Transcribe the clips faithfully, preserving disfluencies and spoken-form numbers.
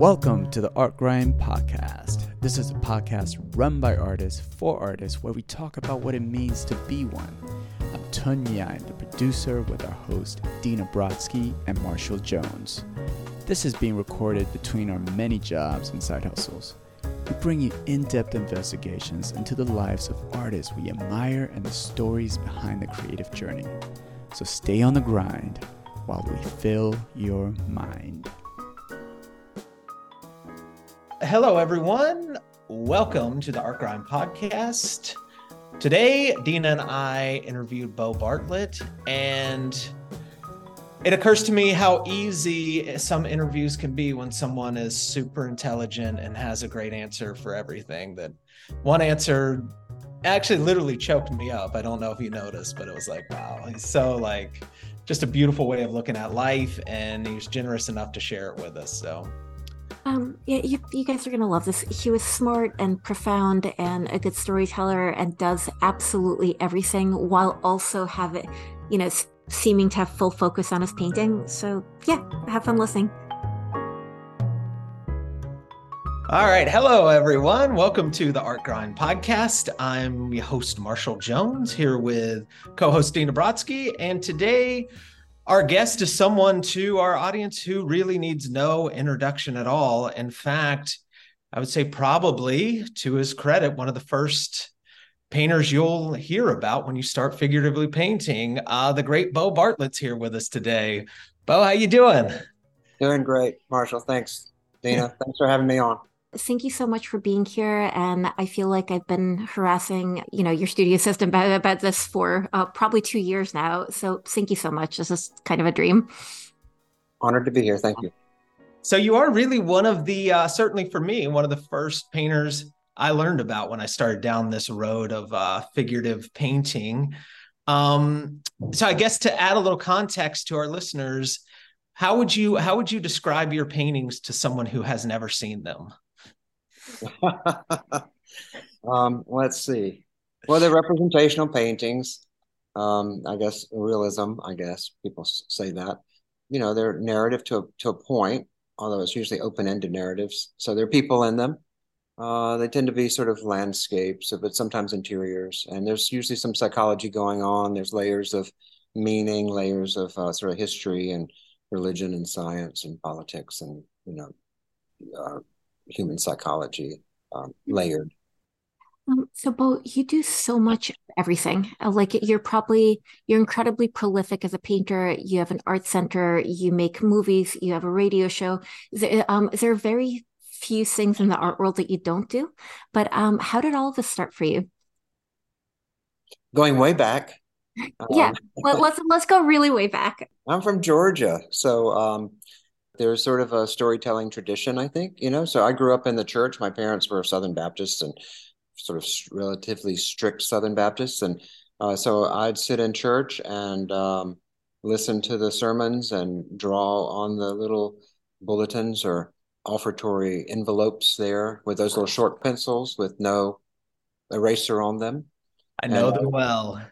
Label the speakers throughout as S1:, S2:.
S1: Welcome to the Art Grind Podcast. This is a podcast run by artists for artists where we talk about what it means to be one. I'm Tun Yan, the producer, with our host Dina Brodsky and Marshall Jones. This is being recorded between our many jobs and side hustles. We bring you in-depth investigations into the lives of artists we admire and the stories behind the creative journey. So stay on the grind while we fill your mind.
S2: Hello, everyone. Welcome to the Art Grind Podcast. Today, Dina and I interviewed Bo Bartlett, and it occurs to me how easy some interviews can be when someone is super intelligent and has a great answer for everything. That one answer actually literally choked me up. I don't know if you noticed, but it was like, wow, he's so like just a beautiful way of looking at life, and he was generous enough to share it with us. So
S3: Um, yeah, you, you guys are going to love this. He was smart and profound and a good storyteller and does absolutely everything while also have it, you know, seeming to have full focus on his painting. So yeah, have fun listening.
S2: All right. Hello, everyone. Welcome to the Art Grind Podcast. I'm your host, Marshall Jones, here with co-host Dina Brodsky. And today, our guest is someone to our audience who really needs no introduction at all. In fact, I would say probably, to his credit, one of the first painters you'll hear about when you start figuratively painting. Uh, the great Bo Bartlett's here with us today. Bo, how you doing?
S4: Doing great, Marshall. Thanks, Dina. Thanks for having me on.
S3: Thank you so much for being here. And I feel like I've been harassing, you know, your studio system about, about this for uh, probably two years now. So thank you so much. This is kind of a dream.
S4: Honored to be here. Thank you.
S2: So you are really one of the, uh, certainly for me, one of the first painters I learned about when I started down this road of uh, figurative painting. Um, so I guess to add a little context to our listeners, how would you, how would you describe your paintings to someone who has never seen them?
S4: um, let's see. Well, they're representational paintings. Um, I guess realism, I guess people say that. You know, they're narrative to a, to a point, although it's usually open-ended narratives. So there are people in them. Uh, they tend to be sort of landscapes, but sometimes interiors. And there's usually some psychology going on. There's layers of meaning, layers of uh, sort of history and religion and science and politics and, you know, uh, human psychology um, layered.
S3: Um, so, Bo, you do so much of everything. Uh, Like you're probably, you're incredibly prolific as a painter. You have an art center, you make movies, you have a radio show. Is there, um, is there very few things in the art world that you don't do? But um, how did all of this start for you?
S4: Going way back.
S3: Yeah,
S4: Um,
S3: well, let's let's go really way back.
S4: I'm from Georgia, so um, there's sort of a storytelling tradition, I think, you know. So I grew up in the church. My parents were Southern Baptists and sort of relatively strict Southern Baptists. And uh, so I'd sit in church and um, listen to the sermons and draw on the little bulletins or offertory envelopes there with those little short pencils with no eraser on them.
S2: I know
S4: And
S2: them well.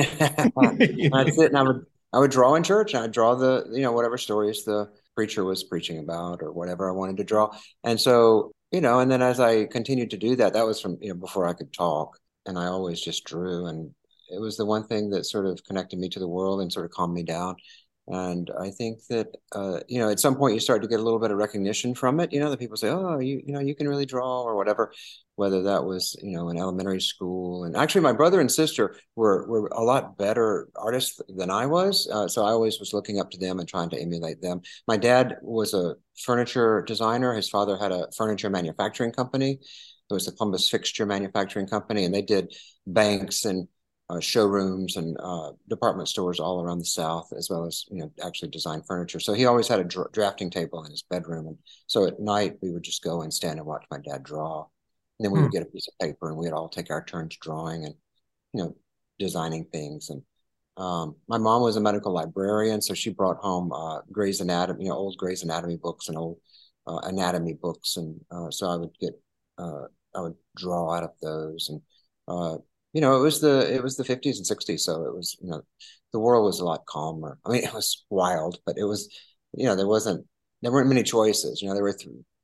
S4: I'd sit and I would I would draw in church. And I'd draw the, you know, whatever stories the preacher was preaching about or whatever I wanted to draw. And so, you know, and then as I continued to do that, that was from, you know, before I could talk. And I always just drew. And it was the one thing that sort of connected me to the world and sort of calmed me down. And I think that, uh, you know, at some point you start to get a little bit of recognition from it, you know, that people say, oh, you, you know, you can really draw or whatever, whether that was, you know, in elementary school. And actually my brother and sister were, were a lot better artists than I was. Uh, so I always was looking up to them and trying to emulate them. My dad was a furniture designer. His father had a furniture manufacturing company. It was the Columbus Fixture Manufacturing Company, and they did banks and Uh, showrooms and uh, department stores all around the South, as well as, you know, actually design furniture. So he always had a dra- drafting table in his bedroom. And so at night we would just go and stand and watch my dad draw. And then we
S2: Hmm.
S4: would get a piece of paper and we'd all take our turns drawing and, you know, designing things. And um, my mom was a medical librarian, so she brought home uh, Gray's Anatomy, you know, old Gray's Anatomy books and old uh, anatomy books. And uh, so I would get, uh, I would draw out of those. And uh, you know, it was the it was the fifties and sixties, so it was, you know, the world was a lot calmer. I mean, it was wild, but it was, you know, there wasn't there weren't many choices. You know, there were th-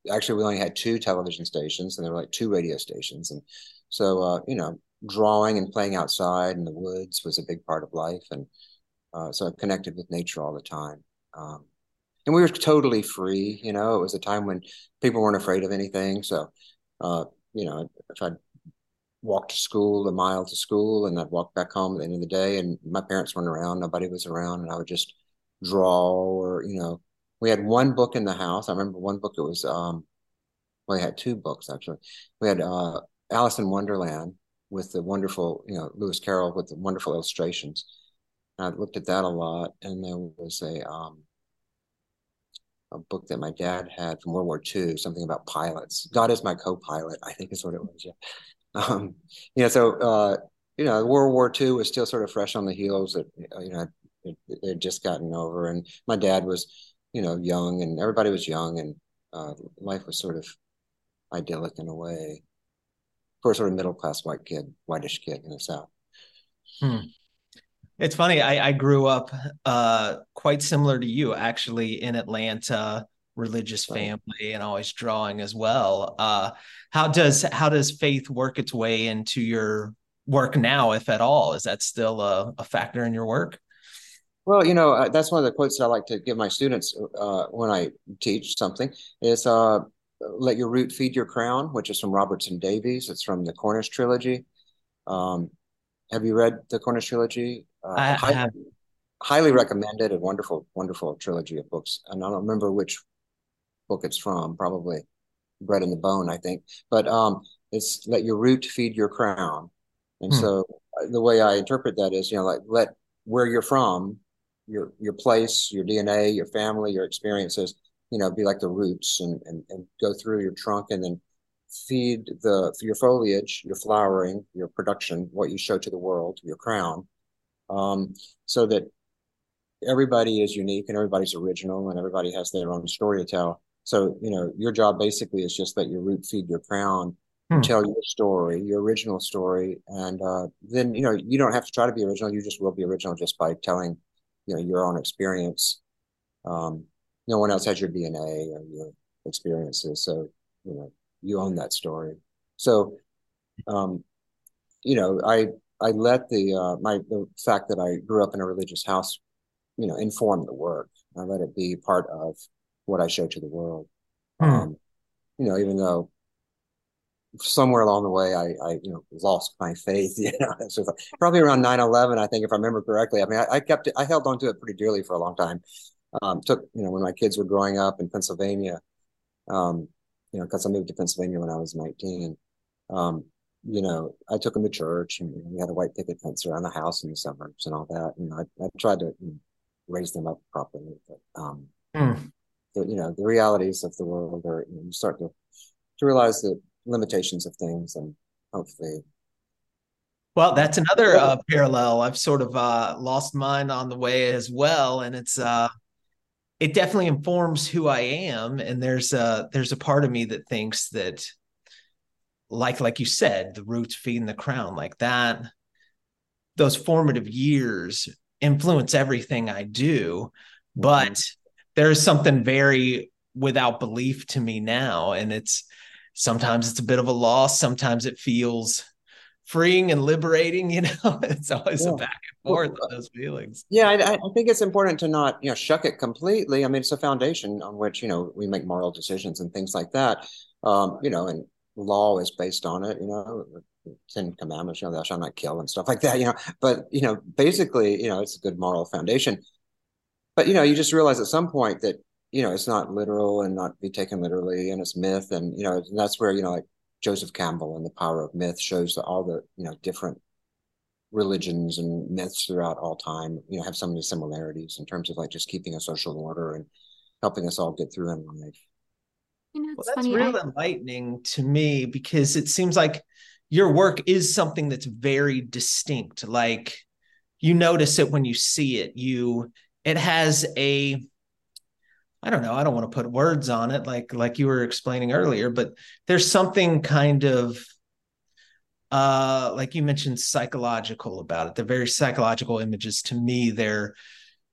S4: actually we only had two television stations, and there were like two radio stations. And so, uh, you know, drawing and playing outside in the woods was a big part of life. And uh, so I connected with nature all the time. Um, and we were totally free, you know, it was a time when people weren't afraid of anything. So, uh, you know, if I'd walk to school, a mile to school, and I'd walk back home at the end of the day, and my parents weren't around, nobody was around, and I would just draw. Or, you know, we had one book in the house. I remember one book, it was, um, well, we had two books actually. We had uh, Alice in Wonderland with the wonderful, you know, Lewis Carroll with the wonderful illustrations. And I looked at that a lot. And there was a, um, a book that my dad had from World War Two, something about pilots. God is my co-pilot, I think is what it was. Yeah. Um, you know, so, uh, you know, World War Two was still sort of fresh on the heels that, you know, it, it had just gotten over. And my dad was, you know, young, and everybody was young, and uh, life was sort of idyllic in a way for a sort of middle-class white kid, whitish kid in the South.
S2: Hmm. It's funny. I, I grew up uh, quite similar to you, actually, in Atlanta, religious family, and always drawing as well. Uh, how does how does faith work its way into your work now, if at all? Is that still a, a factor in your work?
S4: Well, you know, uh, that's one of the quotes that I like to give my students uh, when I teach something is uh, "Let your root feed your crown," which is from Robertson Davies. It's from the Cornish trilogy. Um, have you read the Cornish trilogy? Uh,
S2: I
S4: highly,
S2: have.
S4: highly recommended. A wonderful, wonderful trilogy of books. And I don't remember which book it's from. Probably Bread and the Bone, I think. But um, it's "Let your root feed your crown." And
S2: Hmm.
S4: so uh, the way I interpret that is, you know, like let where you're from, your your place, your D N A, your family, your experiences, you know, be like the roots, and and, and go through your trunk, and then feed the your foliage, your flowering, your production, what you show to the world, your crown, um, so that everybody is unique and everybody's original and everybody has their own story to tell. So, you know, your job basically is just let your root feed your crown,
S2: Hmm.
S4: tell your story, your original story. And uh, then, you know, you don't have to try to be original. You just will be original just by telling, you know, your own experience. Um, no one else has your D N A or your experiences. So, you know, you own that story. So, um, you know, I, I let the, uh, my, the fact that I grew up in a religious house, you know, inform the work. I let it be part of what I show to the world.
S2: Hmm.
S4: Um, you know, even though somewhere along the way, I, I, you know, lost my faith, you know, so probably around nine eleven, I think, if I remember correctly. I mean, I, I kept it, I held on to it pretty dearly for a long time. Um, took, you know, when my kids were growing up in Pennsylvania, um, you know, because I moved to Pennsylvania when I was nineteen. Um, you know, I took them to church, and you know, we had a white picket fence around the house in the suburbs and all that. And I, I tried to, you know, raise them up properly. But, um,
S2: Hmm.
S4: the, you know, the realities of the world are, you know, you start to, to realize the limitations of things, and hopefully.
S2: Well, that's another uh, parallel. I've sort of uh, lost mine on the way as well, and it's uh, it definitely informs who I am. And there's a there's a part of me that thinks that, like like you said, the roots feeding the crown, like that. Those formative years influence everything I do, but
S4: Mhm.
S2: there's something very without belief to me now, and it's sometimes it's a bit of a loss. Sometimes it feels freeing and liberating. You know, it's always a
S4: Yeah.
S2: back and
S4: Well,
S2: forth of those feelings.
S4: yeah, I, I think it's important to not, you know, shuck it completely. I mean, it's a foundation on which, you know, we make moral decisions and things like that. Um, you know, and law is based on it, you know, Ten Commandments, you know, thou shalt not kill and stuff like that, you know. But, you know, basically, you know, it's a good moral foundation. But, you know, you just realize at some point that, you know, it's not literal and not be taken literally, and it's myth. And, you know, and that's where, you know, like Joseph Campbell and The Power of Myth shows that all the, you know, different religions and myths throughout all time, you know, have so many similarities in terms of like just keeping a social order and helping us all get through in life.
S3: You know,
S2: Well,
S3: it's
S2: that's
S3: funny.
S2: real
S3: I
S2: enlightening to me, because it seems like your work is something that's very distinct. Like, you notice it when you see it. You it has a I don't know, I don't want to put words on it like like you were explaining earlier, but there's something kind of uh like you mentioned, psychological about it. They're very psychological images to me. They're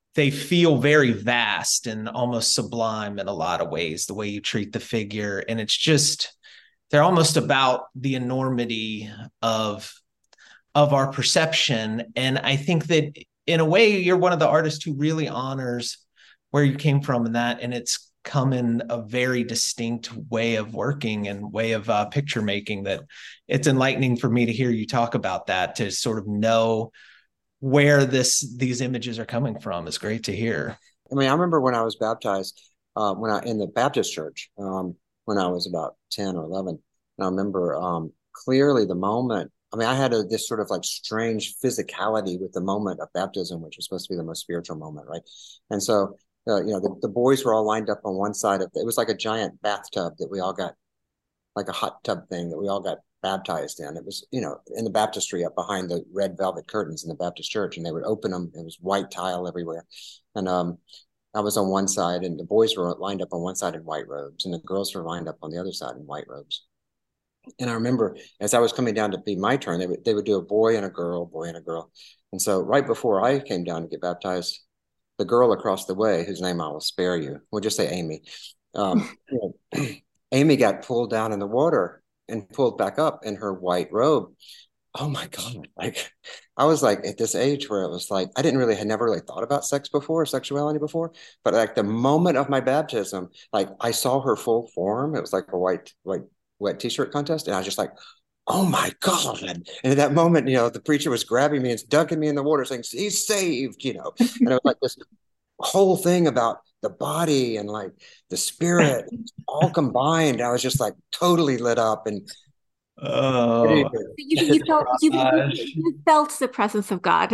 S2: they feel very vast and almost sublime in a lot of ways, the way you treat the figure. And it's just, they're almost about the enormity of, of our perception. And I think that in a way, you're one of the artists who really honors where you came from in that. And it's come in a very distinct way of working and way of uh, picture making that it's enlightening for me to hear you talk about that, to sort of know where this these images are coming from. Is great to hear.
S4: I mean, I remember when I was baptized, uh, when I in the Baptist church, um, when I was about ten or eleven, and I remember um, clearly the moment. I mean, I had a, this sort of like strange physicality with the moment of baptism, which was supposed to be the most spiritual moment, right? And so, uh, you know, the, the boys were all lined up on one side of it. It was like a giant bathtub that we all got, like a hot tub thing that we all got baptized in. It was, you know, in the baptistry up behind the red velvet curtains in the Baptist church, and they would open them. It was white tile everywhere. And um, I was on one side, and the boys were lined up on one side in white robes, and the girls were lined up on the other side in white robes. And I remember as I was coming down to be my turn, they would, they would do a boy and a girl, boy and a girl. And so right before I came down to get baptized, the girl across the way, whose name I will spare you, we'll just say Amy, um, you know, Amy got pulled down in the water and pulled back up in her white robe. Oh my God. Like I was like at this age where it was like, I didn't really, had never really thought about sex before, sexuality before, but like the moment of my baptism, like I saw her full form. It was like a white, white, wet t-shirt contest. And I was just like, oh my God. And at that moment, you know, the preacher was grabbing me and dunking me in the water saying, he's saved, you know, and it was like this whole thing about the body and like the spirit all combined. I was just like totally lit up. And
S2: oh,
S3: you, you, felt, you, you felt the presence of God.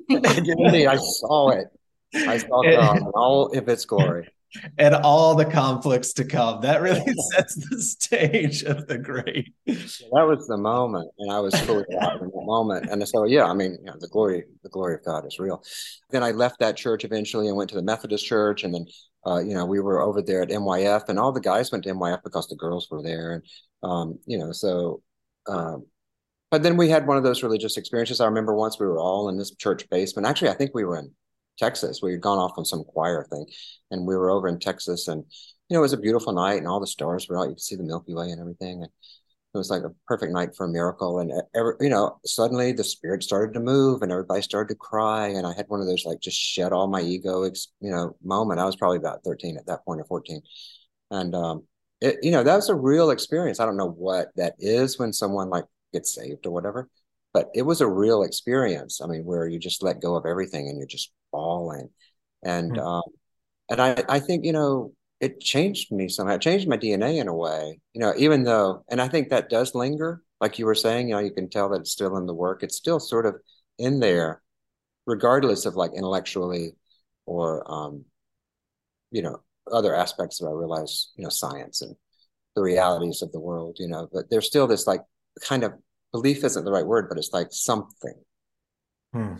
S4: I saw it. I saw God in all of its glory.
S2: And all the conflicts to come. That really sets the stage of the great.
S4: That was the moment, and I was fully out in the moment. And so, yeah, I mean, you know, the glory, the glory of God is real. Then I left that church eventually and went to the Methodist church, and then, uh, you know, we were over there at M Y F, and all the guys went to M Y F because the girls were there, and um, you know, so. Um, but then we had one of those religious experiences. I remember once we were all in this church basement. Actually, I think we were in Texas. We had gone off on some choir thing, and we were over in Texas, and you know, it was a beautiful night, and all the stars were out. You could see the Milky Way and everything, and it was like a perfect night for a miracle. And every, you know, suddenly the spirit started to move, and everybody started to cry, and I had one of those like just shed all my ego, you know, moment. I was probably about thirteen at that point, or fourteen, and um, it, you know, that was a real experience. I don't know what that is when someone like gets saved or whatever, but it was a real experience. I mean, where you just let go of everything and you're just bawling. And mm-hmm. um, and I, I think, you know, it changed me somehow. It changed my D N A in a way, you know, even though, and I think that does linger, like you were saying, you know, you can tell that it's still in the work. It's still sort of in there, regardless of like intellectually or, um, you know, other aspects of, I realize, you know, science and the realities of the world, you know, but there's still this like kind of, belief isn't the right word, but it's like something.
S2: Hmm.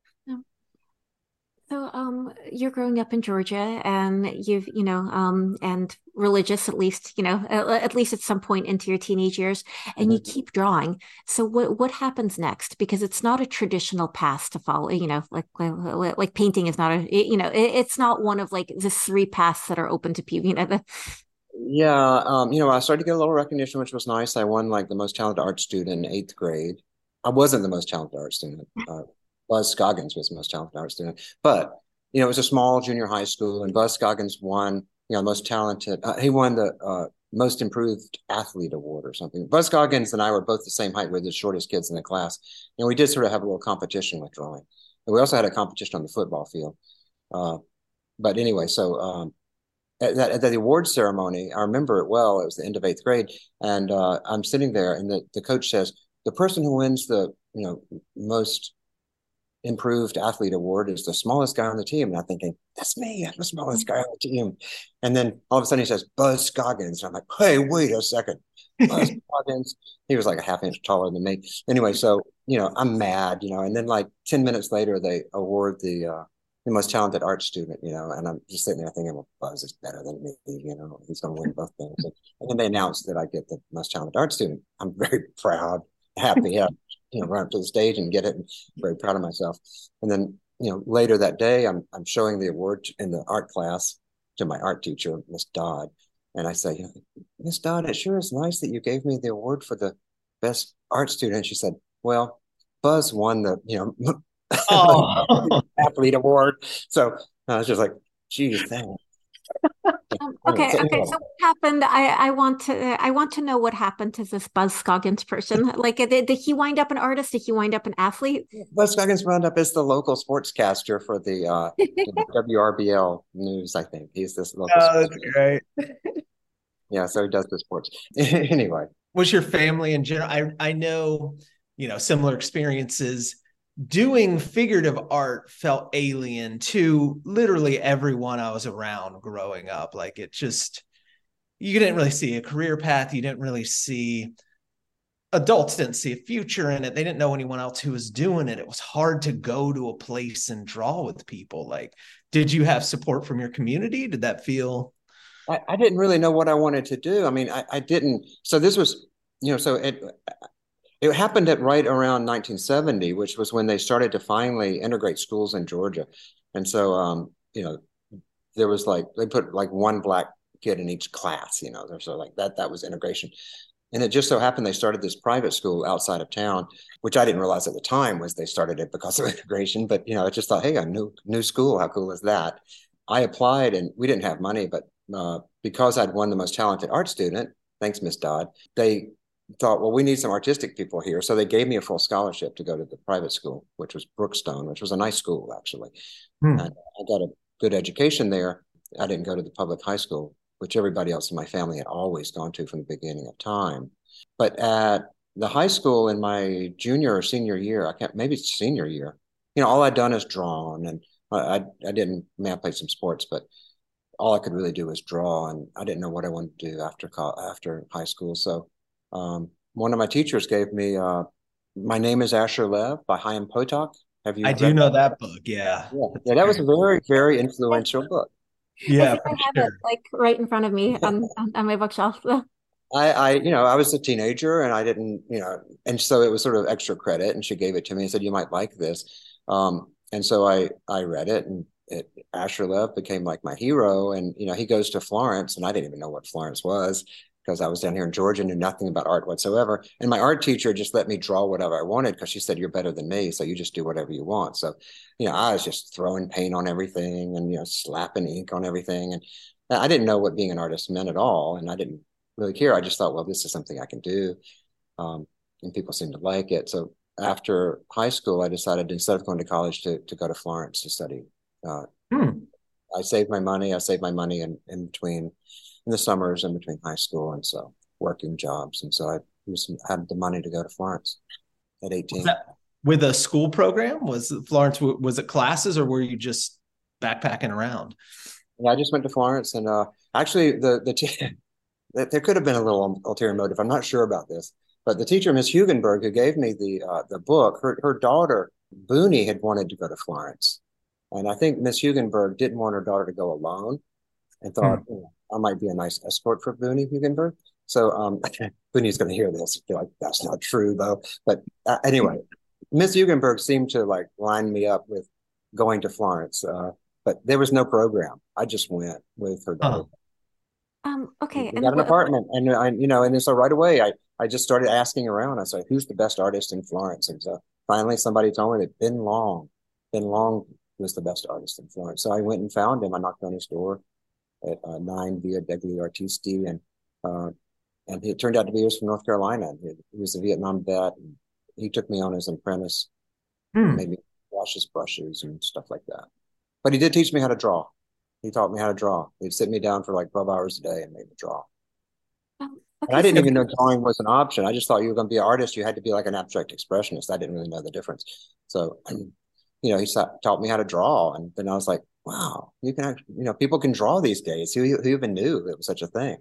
S3: So um, you're growing up in Georgia, and you've, you know, um, and religious, at least, you know, at least at some point into your teenage years, and mm-hmm. you keep drawing. So what what happens next? Because it's not a traditional path to follow, you know, like like, like painting is not a, you know, it, it's not one of like the three paths that are open to people, you know. The,
S4: yeah, um, you know, I started to get a little recognition, which was nice. I won like the most talented art student in eighth grade. I wasn't the most talented art student. Uh, Buzz Scoggins was the most talented art student, but you know, it was a small junior high school, and Buzz Scoggins won, you know, most talented. Uh, he won the uh, most improved athlete award or something. Buzz Scoggins and I were both the same height. We're the shortest kids in the class, and we did sort of have a little competition with drawing. And we also had a competition on the football field. Uh, but anyway, so um, at, that, at the award ceremony, I remember it well. It was the end of eighth grade, and uh, I'm sitting there, and the, the coach says, the person who wins the, you know, most improved athlete award is the smallest guy on the team. And I'm thinking, that's me. I'm the smallest guy on the team. And then all of a sudden he says, Buzz Scoggins. And I'm like, hey, wait a second. Buzz Scoggins. He was like a half inch taller than me. Anyway, so, you know, I'm mad, you know, and then like ten minutes later, they award the, uh, the most talented art student, you know, and I'm just sitting there thinking, well, Buzz is better than me, you know, he's going to win both things. And then they announced that I get the most talented art student. I'm very proud, happy, happy. You know, run up to the stage and get it, and very proud of myself. And then you know, later that day, I'm I'm showing the award in the art class to my art teacher, Miss Dodd, and I say, Miss Dodd, it sure is nice that you gave me the award for the best art student. She said, well, Buzz won the, you know,
S2: Oh,
S4: athlete award. So I was just like, geez, thanks.
S3: Um,
S4: Anyway,
S3: okay,
S4: so
S3: okay.
S4: anyway,
S3: So what happened? I, I want to I want to know what happened to this Buzz Scoggins person. Like, did, did he wind up an artist? Did he wind up an athlete?
S4: Buzz Scoggins wound up as the local sportscaster for the uh, you know, W R B L News, I think. He's this local
S2: oh,
S4: sports.
S2: that's great.
S4: Yeah, so he does the sports. Anyway.
S2: Was your family in general? I I know, you know, similar experiences. Doing figurative art felt alien to literally everyone I was around growing up. Like it just, you didn't really see a career path. You didn't really see, adults didn't see a future in it. They didn't know anyone else who was doing it. It was hard to go to a place and draw with people. Like, did you have support from your community? Did that feel?
S4: I, I didn't really know what I wanted to do. I mean, I, I didn't. So this was, you know, so it it happened at right around nineteen seventy, which was when they started to finally integrate schools in Georgia. And so, um, you know, there was like, they put like one black kid in each class, you know, so like that, that was integration. And it just so happened they started this private school outside of town, which I didn't realize at the time was they started it because of integration. But, you know, I just thought, hey, a new, new school, how cool is that? I applied and we didn't have money, but uh, because I'd won the most talented art student, thanks, Miss Dodd, they thought, well, we need some artistic people here. So they gave me a full scholarship to go to the private school, which was Brookstone, which was a nice school, actually. Hmm. And I got a good education there. I didn't go to the public high school, which everybody else in my family had always gone to from the beginning of time. But at the high school in my junior or senior year, I can't, maybe it's senior year, you know, all I'd done is drawn, and I, I didn't, I mean, I played some sports, but all I could really do was draw, and I didn't know what I wanted to do after after high school. So um, one of my teachers gave me uh, My Name is Asher Lev by Chaim Potok. Have you
S2: I
S4: read
S2: do know
S4: that?
S2: that book. Yeah.
S4: Yeah, yeah, that was a very, very influential book.
S2: Yeah,
S3: I think
S2: for
S3: I have
S2: sure.
S3: it like right in front of me on, on, on my bookshelf.
S4: I, I, you know, I was a teenager and I didn't, you know, and so it was sort of extra credit. And she gave it to me and said, you might like this. Um, and so I, I read it, and it, Asher Lev became like my hero. And, you know, he goes to Florence, and I didn't even know what Florence was because I was down here in Georgia, knew nothing about art whatsoever. And my art teacher just let me draw whatever I wanted because she said, you're better than me, so you just do whatever you want. So, you know, I was just throwing paint on everything and, you know, slapping ink on everything. And I didn't know what being an artist meant at all. And I didn't really care. I just thought, well, this is something I can do. Um, and people seemed to like it. So after high school, I decided, instead of going to college, to, to go to Florence to study. Uh, hmm. I saved my money. I saved my money in, in between, in the summers in between high school and so working jobs. And so I was, had the money to go to Florence at eighteen.
S2: With a school program? Was Florence, was it classes, or were you just backpacking around?
S4: Yeah, I just went to Florence, and uh, actually the, the, t- there could have been a little ulterior motive. I'm not sure about this, but the teacher, Miss Hugenberg, who gave me the uh, the book, her her daughter Booney had wanted to go to Florence, and I think Miss Hugenberg didn't want her daughter to go alone, and thought, hmm. you know, I might be a nice escort for Booney Hugenberg. So um, Booney's going to hear this, be like, that's not true though. But uh, anyway, Miss Hugenberg seemed to like line me up with going to Florence, uh, but there was no program. I just went with her daughter.
S2: Oh.
S3: Um, okay.
S4: We
S3: and
S4: got an
S3: what,
S4: apartment, and I, you know, and so right away, I, I just started asking around. I said, "Who's the best artist in Florence?" And so finally, somebody told me that Ben Long, Ben Long was the best artist in Florence. So I went and found him. I knocked on his door at uh, nine Via degli Artisti, and uh, and it turned out to be he was from North Carolina. He, he was a Vietnam vet, and he took me on as an apprentice, hmm. made me wash his brushes and stuff like that. But he did teach me how to draw. He taught me how to draw. He'd sit me down for like twelve hours a day and make me draw. Um, okay, and I didn't so even know drawing was an option. I just thought you were going to be an artist. You had to be like an abstract expressionist. I didn't really know the difference. So, you know, he taught me how to draw. And then I was like, wow, you can actually, you know, people can draw these days. Who, who even knew it was such a thing?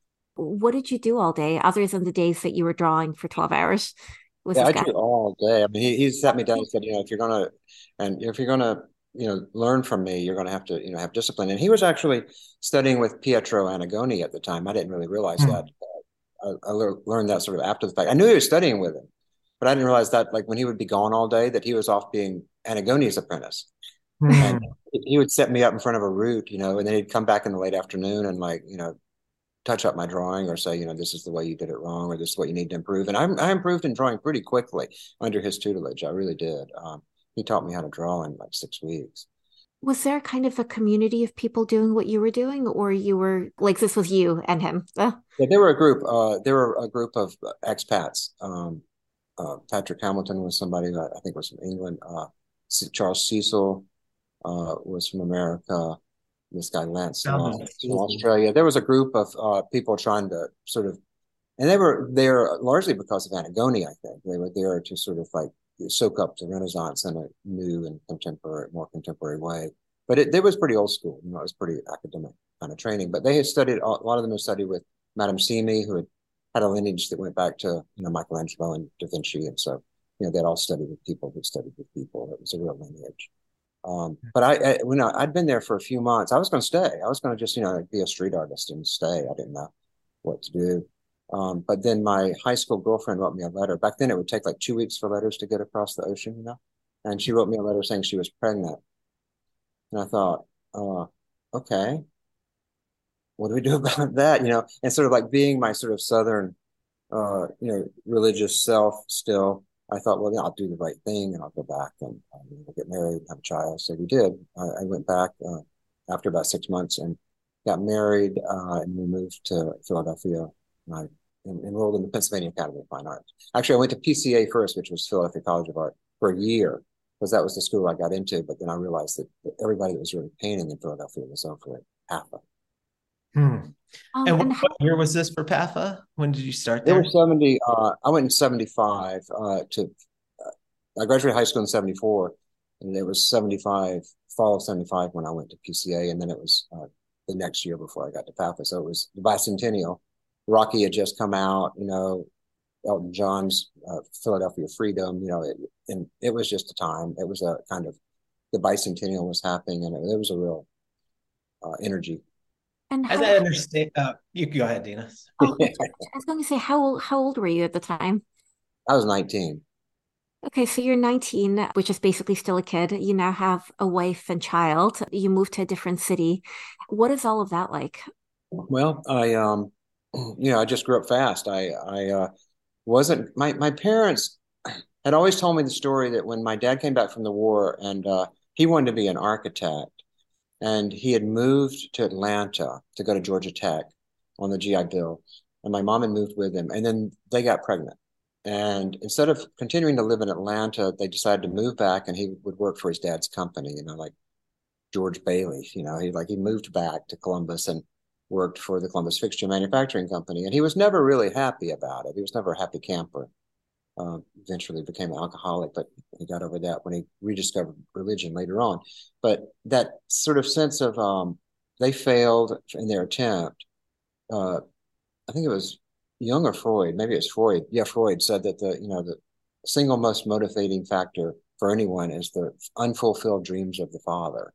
S3: What did you do all day other than the days that you were drawing for twelve hours?
S4: Was yeah, I drew all day. I mean, he, he sat me down and said, you know, if you're going to, and if you're going to, you know, learn from me, you're going to have to, you know, have discipline. And he was actually studying with Pietro Annigoni at the time. I didn't really realize mm. that. I, I learned that sort of after the fact. I knew he was studying with him, but I didn't realize that, like, when he would be gone all day, that he was off being Annigoni's apprentice.
S2: Hmm.
S4: He would set me up in front of a route, you know, and then he'd come back in the late afternoon and like, you know, touch up my drawing or say, you know, this is the way you did it wrong, or this is what you need to improve. And I, I improved in drawing pretty quickly under his tutelage. I really did. Um, he taught me how to draw in like six weeks.
S3: Was there kind of a community of people doing what you were doing, or you were like this was you and him? Oh.
S4: Yeah, there were a group. Uh, there were a group of expats. Um, uh, Patrick Hamilton was somebody that I think was from England. Uh, Charles Cecil uh, was from America. This guy Lance uh, from Australia. There was a group of uh, people trying to sort of, and they were there largely because of Antigone. I think they were there to sort of like soak up the Renaissance in a new and contemporary, more contemporary way. But it, it was pretty old school. You know, it was pretty academic kind of training. But they had studied a lot of them had studied with Madame Simi, who had had a lineage that went back to you know Michelangelo and Da Vinci, and so you know they'd all studied with people who studied with people. It was a real lineage. Um, but I, I, you know, I'd been there for a few months. I was going to stay. I was going to just, you know, be a street artist and stay. I didn't know what to do. Um, but then my high school girlfriend wrote me a letter. Back then, it would take like two weeks for letters to get across the ocean, you know. And she wrote me a letter saying she was pregnant. And I thought, uh, okay, what do we do about that? You know, and sort of like being my sort of Southern, uh, you know, religious self still. I thought, well, yeah, I'll do the right thing and I'll go back and um, we'll get married and have a child. So we did. I, I went back uh, after about six months and got married uh, and we moved to Philadelphia. And I en- enrolled in the Pennsylvania Academy of Fine Arts. Actually, I went to P C A first, which was Philadelphia College of Art, for a year because that was the school I got into. But then I realized that, that everybody that was really painting in Philadelphia was over at P A F A.
S2: Hmm.
S3: Um,
S2: And what,
S3: and how,
S2: what year was this for P A F A? When did you start
S4: There
S2: there?
S4: were seventy. Uh, I went in seventy-five uh, to. Uh, I graduated high school in seventy-four, and it was seventy-five, fall of seventy-five when I went to P C A, and then it was uh, the next year before I got to P A F A. So it was the bicentennial. Rocky had just come out, you know, Elton John's uh, Philadelphia Freedom, you know, it, and it was just a time. It was a kind of the bicentennial was happening, and it, it was a real uh, energy.
S3: and
S2: As
S3: how,
S2: I understand, uh, you go ahead, Dina.
S3: oh, I was going to say, how old, how old were you at the time?
S4: I was nineteen.
S3: Okay, so you're nineteen, which is basically still a kid. You now have a wife and child. You moved to a different city. What is all of that like?
S4: Well, I um, you know, I just grew up fast. I I uh, wasn't my my parents had always told me the story that when my dad came back from the war and uh, he wanted to be an architect and he had moved to Atlanta to go to Georgia Tech on the G I Bill, and my mom had moved with him, and then they got pregnant. And instead of continuing to live in Atlanta, they decided to move back, and he would work for his dad's company, you know, like George Bailey. You know, he like he moved back to Columbus and worked for the Columbus Fixture Manufacturing Company, and he was never really happy about it. He was never a happy camper. Uh, eventually became an alcoholic, but he got over that when he rediscovered religion later on. But that sort of sense of um, they failed in their attempt. Uh, I think it was Jung or Freud, maybe it's Freud. Yeah, Freud said that the you know the single most motivating factor for anyone is the unfulfilled dreams of the father.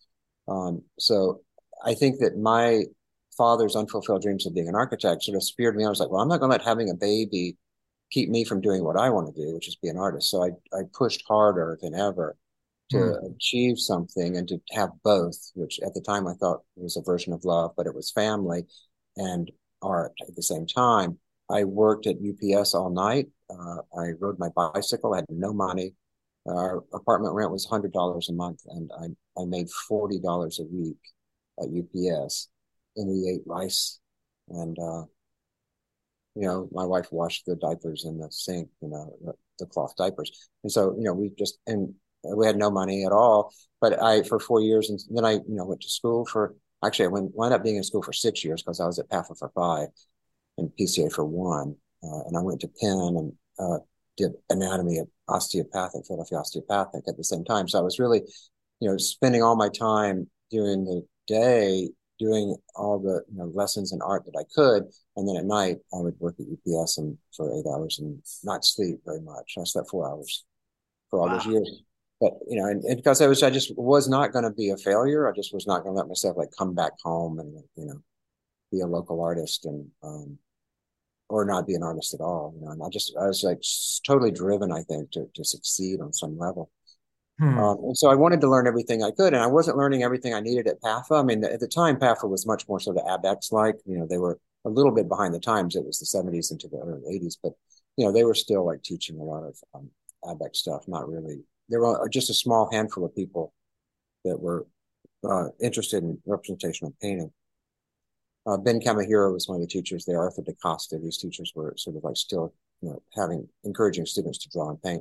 S4: Um, so I think that my father's unfulfilled dreams of being an architect sort of speared me. I was like, well, I'm not going to let having a baby keep me from doing what I want to do, which is be an artist. So I, I pushed harder than ever to mm. achieve something and to have both, which at the time I thought was a version of love, but it was family and art at the same time. I worked at U P S all night. Uh, I rode my bicycle. I had no money. Our apartment rent was one hundred dollars a month, and I, I made forty dollars a week at U P S. And we ate rice and, uh, you know, my wife washed the diapers in the sink, you know, the, the cloth diapers. And so, you know, we just, and we had no money at all. But I, for four years, and then I, you know, went to school for, actually, I went, wound up being in school for six years because I was at P A F A for five and P C A for one. Uh, and I went to Penn and uh, did anatomy of osteopathic, Philadelphia osteopathic at the same time. So I was really, you know, spending all my time during the day doing all the you know, lessons in art that I could. And then at night, I would work at U P S and for eight hours and not sleep very much. I slept four hours for all wow. those years. But, you know, and, and because I was, I just was not going to be a failure. I just was not going to let myself like come back home and, you know, be a local artist and, um, or not be an artist at all. You know, and I just, I was like totally driven, I think, to, to succeed on some level.
S2: Hmm.
S4: Um, and so I wanted to learn everything I could, and I wasn't learning everything I needed at P A F A. I mean, at the time, P A F A was much more sort of ABEX-like. You know, they were a little bit behind the times. It was the seventies into the early eighties, but, you know, they were still like teaching a lot of um, ABEX stuff, not really. There were just a small handful of people that were uh, interested in representational painting. Uh, Ben Kamahiro was one of the teachers there. Arthur DaCosta, these teachers were sort of like still, you know, having, encouraging students to draw and paint.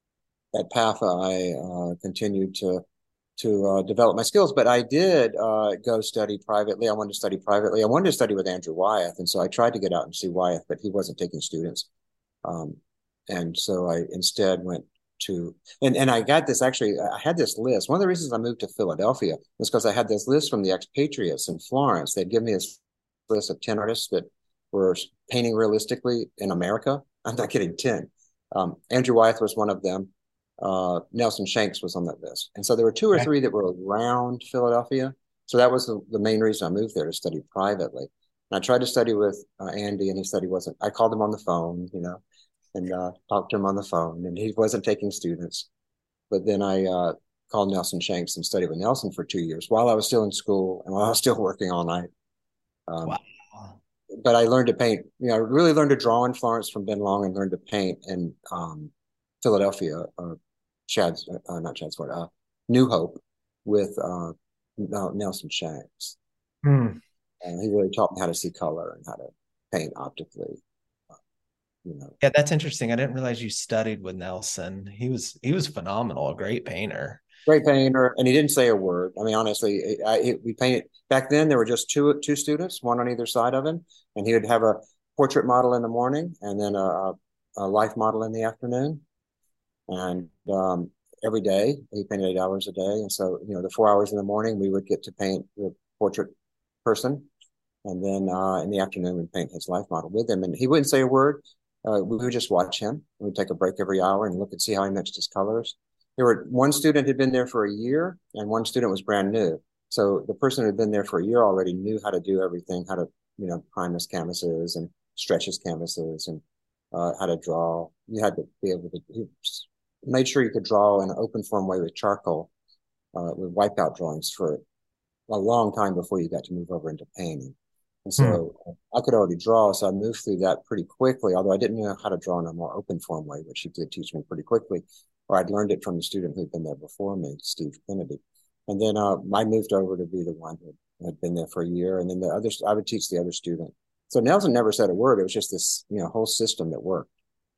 S4: At P A F A, I uh, continued to to uh, develop my skills, but I did uh, go study privately. I wanted to study privately. I wanted to study with Andrew Wyeth, and so I tried to get out and see Wyeth, but he wasn't taking students. Um, and so I instead went to, and, and I got this, actually, I had this list. One of the reasons I moved to Philadelphia was because I had this list from the expatriates in Florence. They'd give me this list of ten artists that were painting realistically in America. I'm not kidding, ten. Um, Andrew Wyeth was one of them. Uh, Nelson Shanks was on that list. And so there were two or
S2: Okay.
S4: three that were around Philadelphia. So that was the, the main reason I moved there, to study privately. And I tried to study with uh, Andy, and he said he wasn't. I called him on the phone, you know, and uh, talked to him on the phone, and he wasn't taking students. But then I uh, called Nelson Shanks and studied with Nelson for two years while I was still in school and while I was still working all night. Um,
S2: Wow.
S4: but I learned to paint, you know, I really learned to draw in Florence from Ben Long, and learned to paint in um, Philadelphia, uh, Chad's, uh, not Chad's Ford, uh, New Hope with uh, Nelson Shanks.
S2: Hmm.
S4: And he really taught me how to see color and how to paint optically. Uh, you know,
S2: Yeah, that's interesting. I didn't realize you studied with Nelson. He was he was phenomenal, a great painter.
S4: great painter, and he didn't say a word. I mean, honestly, I, I, we painted back then. There were just two two students, one on either side of him, and he would have a portrait model in the morning, and then a, a life model in the afternoon. And um, every day he painted eight hours a day, and so, you know, the four hours in the morning we would get to paint the portrait person, and then uh, in the afternoon we'd paint his life model with him, and he wouldn't say a word. Uh, we would just watch him. We'd take a break every hour and look and see how he mixed his colors. There were one student had been there for a year, and one student was brand new. So the person who had been there for a year already knew how to do everything, how to, you know, prime his canvases and stretch his canvases, and uh, how to draw. You had to be able to. He made sure you could draw in an open form way with charcoal, uh, with wipeout drawings for a long time before you got to move over into painting. And
S2: Hmm.
S4: so I could already draw, so I moved through that pretty quickly, although I didn't know how to draw in a more open form way, which he did teach me pretty quickly, or I'd learned it from the student who'd been there before me, Steve Kennedy. And then uh, I moved over to be the one who had been there for a year, and then the others, I would teach the other student. So Nelson never said a word. It was just this, you know, whole system that worked.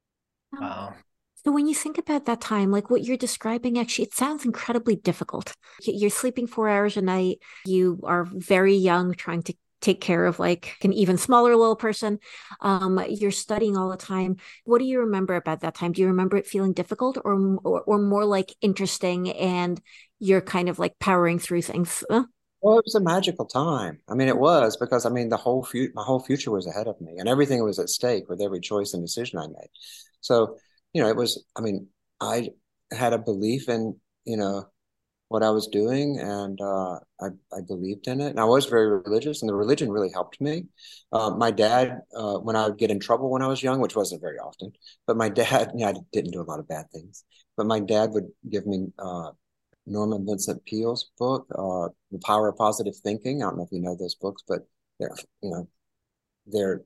S3: Um,
S2: Wow.
S3: So when you think about that time, like what you're describing, actually, it sounds incredibly difficult. Y- You're sleeping four hours a night. You are very young, trying to take care of like an even smaller little person. Um, you're studying all the time. What do you remember about that time? Do you remember it feeling difficult, or or, or more like interesting, and you're kind of like powering through things? Uh,
S4: Well, it was a magical time. I mean, it was, because I mean, the whole fu- my whole future was ahead of me, and everything was at stake with every choice and decision I made. So, you know, it was. I mean, I had a belief in, you know, what I was doing, and uh, I I believed in it, and I was very religious, and the religion really helped me. Uh, my dad, uh, when I would get in trouble when I was young, which wasn't very often, but my dad, you know, I didn't do a lot of bad things, but my dad would give me uh, Norman Vincent Peale's book, uh, The Power of Positive Thinking. I don't know if you know those books, but they're, you know, they're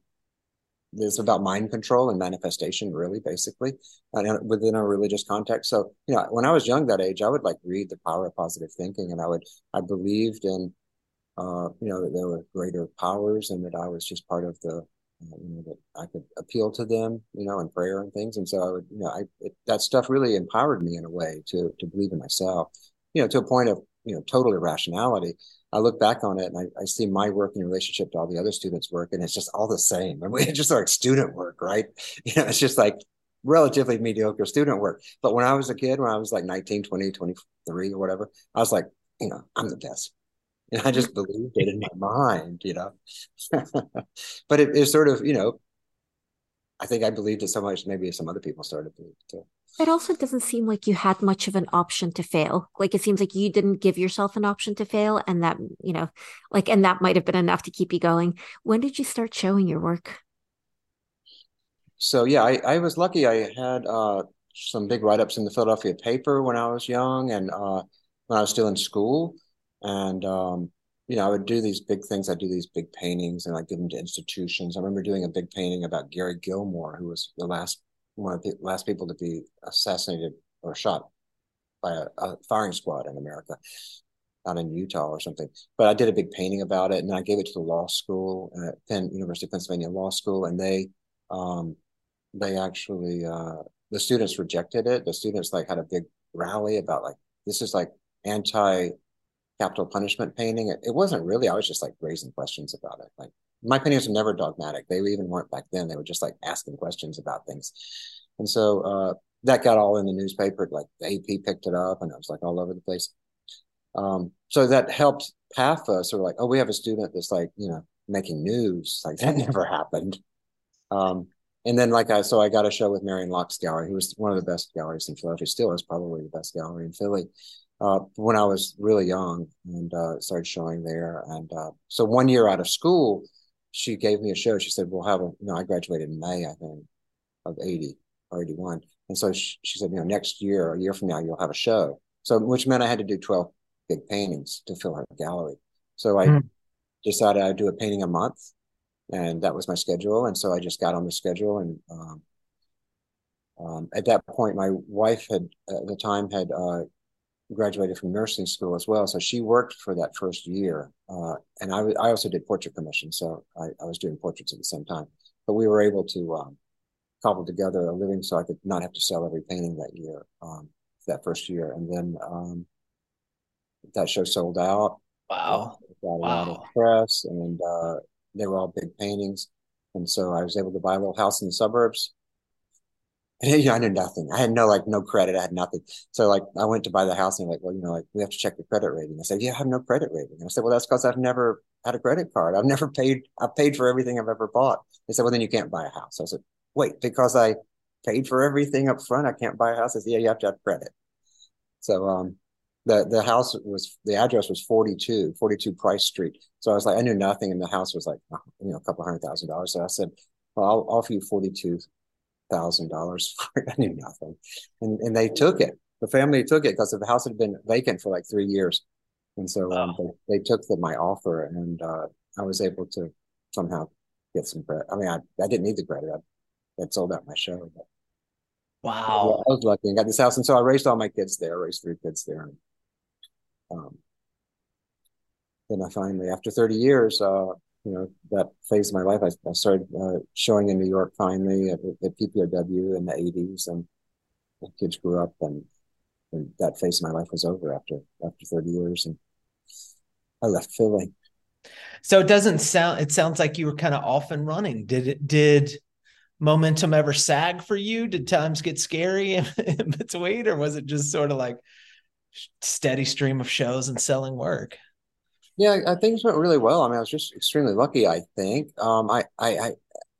S4: it's about mind control and manifestation, really, basically, and within a religious context. So, you know, when I was young that age, I would like read The Power of Positive Thinking, and I would, I believed in, uh, you know, that there were greater powers, and that I was just part of the, uh, you know, that I could appeal to them, you know, in prayer and things. And so I would, you know, I it, that stuff really empowered me in a way to to believe in myself, you know, to a point of, you know, total irrationality. I look back on it, and I, I see my work in relationship to all the other students' work, and it's just all the same. I mean, it's just like student work, right? You know, it's just like relatively mediocre student work. But when I was a kid, when I was like nineteen, twenty, twenty-three or whatever, I was like, you know, I'm the best. And I just believed it in my mind, you know. But it is sort of, you know, I think I believed it so much, maybe some other people started to believe it too.
S3: It also doesn't seem like you had much of an option to fail. Like it seems like you didn't give yourself an option to fail, and that, you know, like, and that might have been enough to keep you going. When did you start showing your work?
S4: So yeah, I, I was lucky. I had uh, some big write-ups in the Philadelphia paper when I was young and uh, when I was still in school. And, um, you know, I would do these big things. I'd do these big paintings and I'd give them to institutions. I remember doing a big painting about Gary Gilmore, who was the last one of the last people to be assassinated or shot by a, a firing squad in America, out in Utah or something. But I did a big painting about it, and I gave it to the law school at Penn University of Pennsylvania Law School, and they um, they actually uh, the students rejected it. The students like had a big rally about like this is like anti capital punishment painting. It, it wasn't really. I was just like raising questions about it. Like my paintings were never dogmatic. They even weren't back then. They were just like asking questions about things. And so uh, that got all in the newspaper. Like the A P picked it up, and it was like all over the place. Um, so that helped P A F A. So we're like, oh, we have a student that's like, you know, making news. Like that never happened. Um, and then like I, so I got a show with Marion Locke's gallery, who was one of the best galleries in Philadelphia, still is probably the best gallery in Philly. Uh, when I was really young and uh, started showing there. And uh, so one year out of school, she gave me a show. She said, we'll have a, you know, I graduated in May, I think, of eighty or eighty-one. And so she, she said, you know, next year, a year from now, you'll have a show. So, which meant I had to do twelve big paintings to fill her gallery. So I mm. decided I'd do a painting a month, and that was my schedule. And so I just got on the schedule. And um, um, at that point, my wife had, at the time, had uh, graduated from nursing school as well. So she worked for that first year. Uh, and I, I also did portrait commission. So I, I was doing portraits at the same time. But we were able to um, cobble together a living so I could not have to sell every painting that year, um, that first year. And then um, that show sold out.
S2: Wow.
S4: Got a
S2: wow.
S4: lot of press, and uh, they were all big paintings. And so I was able to buy a little house in the suburbs. And you know, I knew nothing. I had no like no credit. I had nothing. So like I went to buy the house and like, well, you know, like we have to check the credit rating. I said, yeah, I have no credit rating. And I said, well, that's because I've never had a credit card. I've never paid. I've paid for everything I've ever bought. They said, well, then you can't buy a house. I said, wait, because I paid for everything up front, I can't buy a house. I said, yeah, you have to have credit. So um, the the house was, the address was forty-two, forty-two Price Street. So I was like, I knew nothing, and the house was like, you know, a couple hundred thousand dollars. So I said, well, I'll offer you forty-two thousand dollars for it. I knew nothing, and and they took it. The family took it because the house had been vacant for like three years, and so um, wow. they, they took the, my offer, and uh, I was able to somehow get some credit. I mean, I, I didn't need the credit. I had sold out my show. But
S2: wow,
S4: I was lucky and got this house, and so I raised all my kids there. I raised three kids there, and um, then I finally, after thirty years, uh, you know, that phase of my life, I, I started uh, showing in New York finally at, at P P O W in the eighties, and the kids grew up, and, and that phase of my life was over after after thirty years, and I left Philly.
S2: So it doesn't sound, it sounds like you were kind of off and running. Did it, did momentum ever sag for you? Did times get scary in, in between, or was it just sort of like steady stream of shows and selling work?
S4: Yeah, I, things went really well. I mean, I was just extremely lucky, I think. Um, I, I, I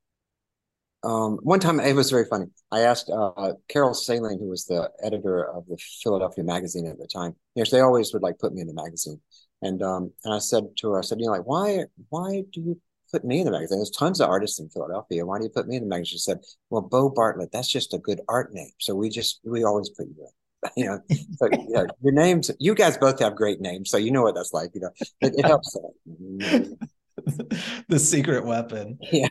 S4: um, one time it was very funny. I asked uh, Carol Saling, who was the editor of the Philadelphia Magazine at the time. You know, they always would like put me in the magazine, and um, and I said to her, I said, you know, like why, why do you put me in the magazine? There's tons of artists in Philadelphia. Why do you put me in the magazine? She said, well, Bo Bartlett, that's just a good art name, so we just we always put you in. You know, so you know, your names, you guys both have great names, so you know what that's like, you know, it, it helps.
S2: The secret weapon.
S4: Yeah.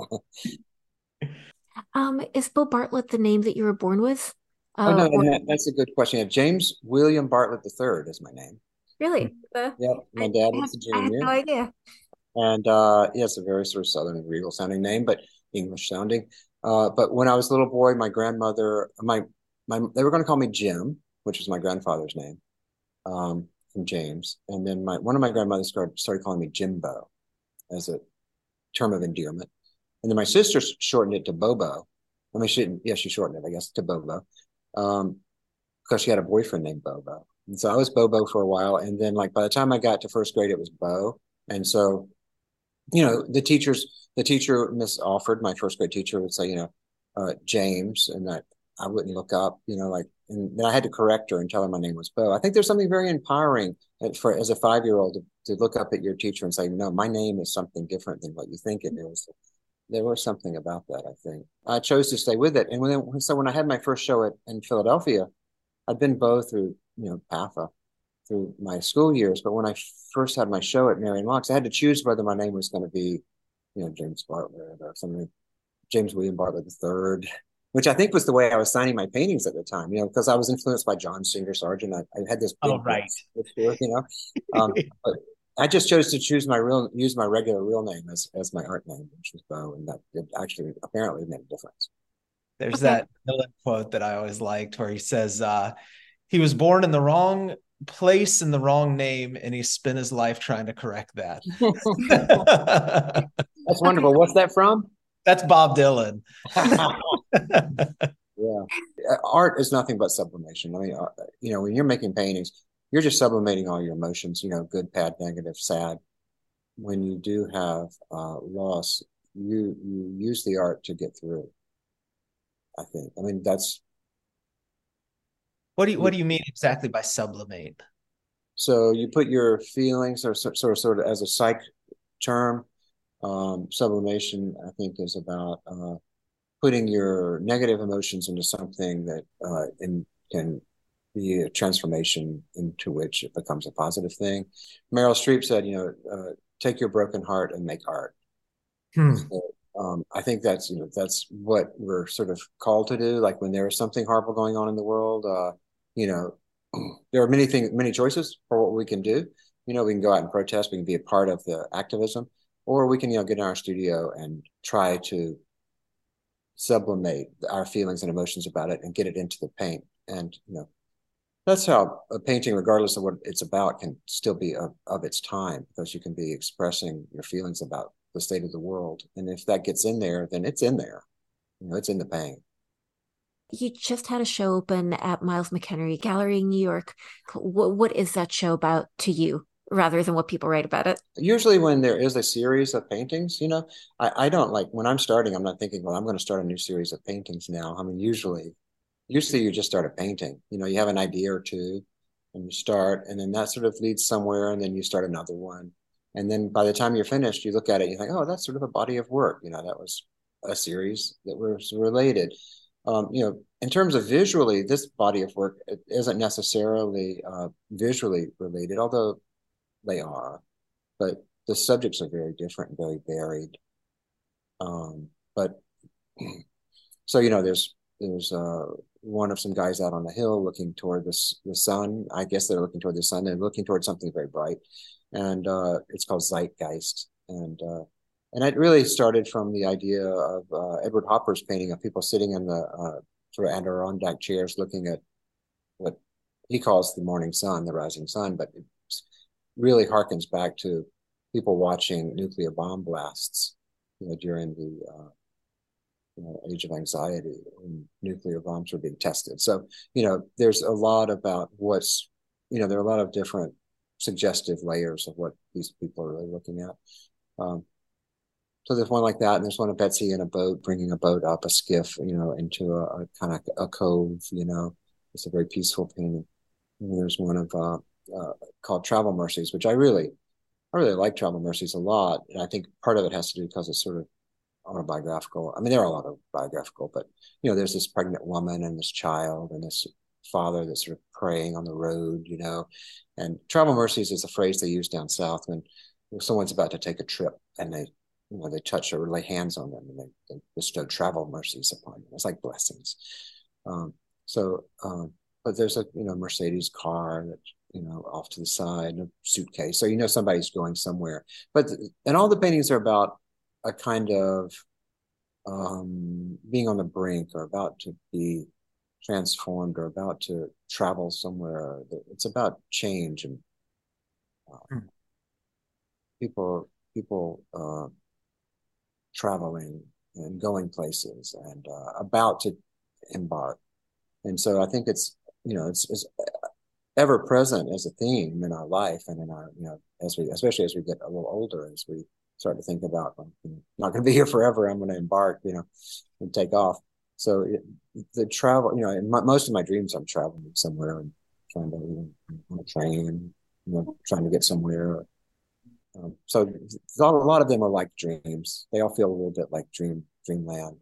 S3: Um, is Bo Bartlett the name that you were born with?
S4: Uh, oh, no,
S3: or...
S4: that, that's a good question. Yeah, James William Bartlett the third is my name.
S3: Really? Uh,
S4: yeah, my dad
S3: I,
S4: was a
S3: I
S4: junior.
S3: had no idea.
S4: And uh, yeah, it's a very sort of Southern and regal sounding name, but English sounding. Uh, but when I was a little boy, my grandmother, my My, they were going to call me Jim, which was my grandfather's name, um, from James. And then my one of my grandmothers started, started calling me Jimbo as a term of endearment. And then my sister shortened it to Bobo. I mean, she didn't, yeah, she shortened it, I guess, to Bobo, um, because she had a boyfriend named Bobo. And so I was Bobo for a while. And then, like, by the time I got to first grade, it was Bo. And so, you know, the teachers, the teacher, Miss Alford, my first grade teacher, would say, you know, uh, James, and that I wouldn't look up, you know, like, and then I had to correct her and tell her my name was Bo. I think there's something very empowering for as a five-year-old to, to look up at your teacher and say, no, my name is something different than what you think it is. There was something about that, I think. I chose to stay with it. And when so when I had my first show at, in Philadelphia, I'd been both through, you know, P A F A through my school years. But when I first had my show at Marion Locks, I had to choose whether my name was going to be, you know, James Bartlett or something, James William Bartlett the third, which I think was the way I was signing my paintings at the time, you know, because I was influenced by John Singer Sargent. I, I had this
S2: Oh,
S4: big
S2: right.
S4: bookstore, you know. Um, but I just chose to choose my real, use my regular real name as, as my art name, which was Bo, and that it actually apparently made a difference.
S2: There's
S3: Okay.
S2: that Dylan quote that I always liked where he says, uh, he was born in the wrong place in the wrong name, and he spent his life trying to correct that.
S4: That's wonderful.
S3: Okay.
S4: What's that from?
S2: That's Bob Dylan.
S4: Yeah. Art is nothing but sublimation. I mean, uh, you know, when you're making paintings, you're just sublimating all your emotions, you know, good, bad, negative, sad. When you do have uh, loss, you you use the art to get through. I think. I mean, that's
S2: What do you what do you mean exactly by sublimate?
S4: so you put your feelings, or sort of sort of as a psych term. Um, sublimation, I think, is about uh, putting your negative emotions into something that uh, in, can be a transformation into which it becomes a positive thing. Meryl Streep said, you know, uh, take your broken heart and make art.
S2: Hmm.
S4: So, um, I think that's, you know, that's what we're sort of called to do. Like when there is something horrible going on in the world, uh, you know, there are many things, many choices for what we can do. You know, we can go out and protest, we can be a part of the activism, or we can, you know, get in our studio and try to sublimate our feelings and emotions about it and get it into the paint. And, you know, that's how a painting, regardless of what it's about, can still be of, of its time, because you can be expressing your feelings about the state of the world. And if that gets in there, then it's in there. You know, it's in the paint.
S3: You just had a show open at Miles McHenry Gallery in New York. What, what is that show about to you, rather than what people write about it?
S4: Usually when there is a series of paintings, you know, I, I don't like when I'm starting, I'm not thinking, well, I'm going to start a new series of paintings now. I mean, usually, usually you just start a painting. You know, you have an idea or two and you start, and then that sort of leads somewhere, and then you start another one. And then by the time you're finished, you look at it, you think, oh, that's sort of a body of work. You know, that was a series that was related. Um, you know, in terms of visually, this body of work isn't necessarily uh, visually related, although they are, but the subjects are very different and very varied. Um, but so, you know, there's there's uh, one of some guys out on the hill looking toward this the sun. I guess they're looking toward the sun. They're looking toward something very bright, and uh, it's called Zeitgeist. And uh, and it really started from the idea of uh, Edward Hopper's painting of people sitting in the uh, sort of Adirondack chairs, looking at what he calls the morning sun, the rising sun, but it really harkens back to people watching nuclear bomb blasts, you know, during the uh, you know, age of anxiety when nuclear bombs were being tested. So, you know, there's a lot about what's, you know, there are a lot of different suggestive layers of what these people are really looking at. Um, so there's one like that, and there's one of Betsy in a boat, bringing a boat up, a skiff, you know, into a, a kind of a cove, you know. It's a very peaceful painting. And there's one of uh, uh, called Travel Mercies, which I really, I really like Travel Mercies a lot, and I think part of it has to do because it's sort of autobiographical. I mean, there are a lot of biographical, but you know, there's this pregnant woman and this child and this father that's sort of praying on the road, you know. And Travel Mercies is a phrase they use down south when someone's about to take a trip and they, you know, they touch or lay hands on them and they, they bestow travel mercies upon them. It's like blessings. Um, so, um, but there's a, you know, Mercedes car that, you know, off to the side, a suitcase. So, you know, somebody's going somewhere. But, and all the paintings are about a kind of um, being on the brink or about to be transformed or about to travel somewhere. It's about change and uh,
S2: Hmm.
S4: people, people uh, traveling and going places and uh, about to embark. And so I think it's, you know, it's, it's ever present as a theme in our life and in our, you know, as we, especially as we get a little older, as we start to think about, like, you know, not going to be here forever. I'm going to embark, you know, and take off. So it, the travel, you know, in my, most of my dreams, I'm traveling somewhere and trying to, you know, on a train, you know, trying to get somewhere. Um, so a lot of them are like dreams. They all feel a little bit like dream dreamland.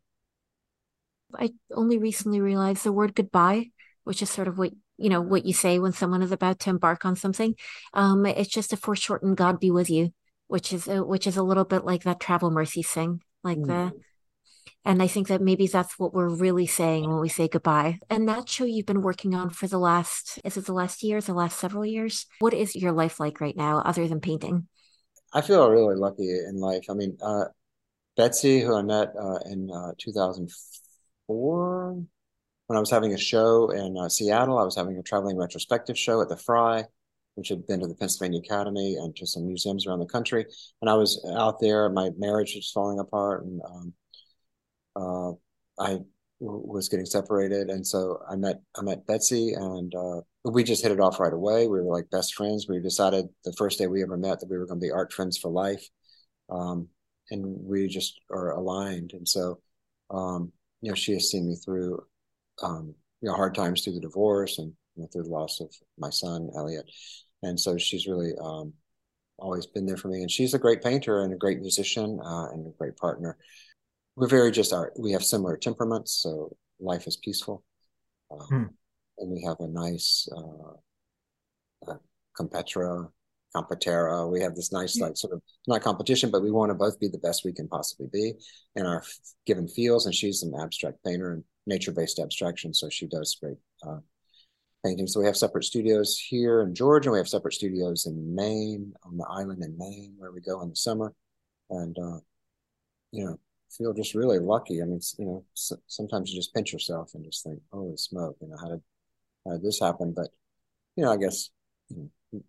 S3: I only recently realized the word goodbye, which is sort of what you know what you say when someone is about to embark on something. Um, it's just a foreshortened "God be with you," which is a, which is a little bit like that Travel Mercy thing, like the.
S4: Mm.
S3: And I think that maybe that's what we're really saying when we say goodbye. And that show you've been working on for the last, is it the last year, the last several years? What is your life like right now, other than painting?
S4: I feel really lucky in life. I mean, uh, Betsy, who I met uh, in uh, two thousand four, when I was having a show in uh, Seattle. I was having a traveling retrospective show at the Fry, which had been to the Pennsylvania Academy and to some museums around the country. And I was out there. My marriage was falling apart, and um, uh, I w- was getting separated. And so I met I met Betsy, and uh, we just hit it off right away. We were like best friends. We decided the first day we ever met that we were going to be art friends for life. Um, and we just are aligned. And so, um, you know, she has seen me through, um, you know, hard times through the divorce and you know, through the loss of my son, Elliot. And so she's really um, always been there for me. And she's a great painter and a great musician uh, and a great partner. We're very just our, we have similar temperaments. So life is peaceful. Um,
S2: Hmm.
S4: and we have a nice uh, uh, Competra, Competera. We have this nice, like, sort of not competition, but we want to both be the best we can possibly be in our given fields. And she's an abstract painter and nature-based abstraction, so she does great uh, painting. So we have separate studios here in Georgia. We have separate studios in Maine, on the island in Maine, where we go in the summer. And uh, you know, feel just really lucky. I mean, you know, so, sometimes you just pinch yourself and just think, "Holy smoke!" You know, how did how did this happen? But you know, I guess you know,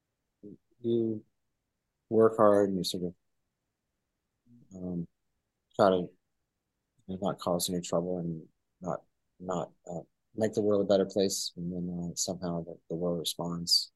S4: you work hard and you sort of um, try to not cause any trouble and not not uh, make the world a better place, and then uh, somehow the, the world responds.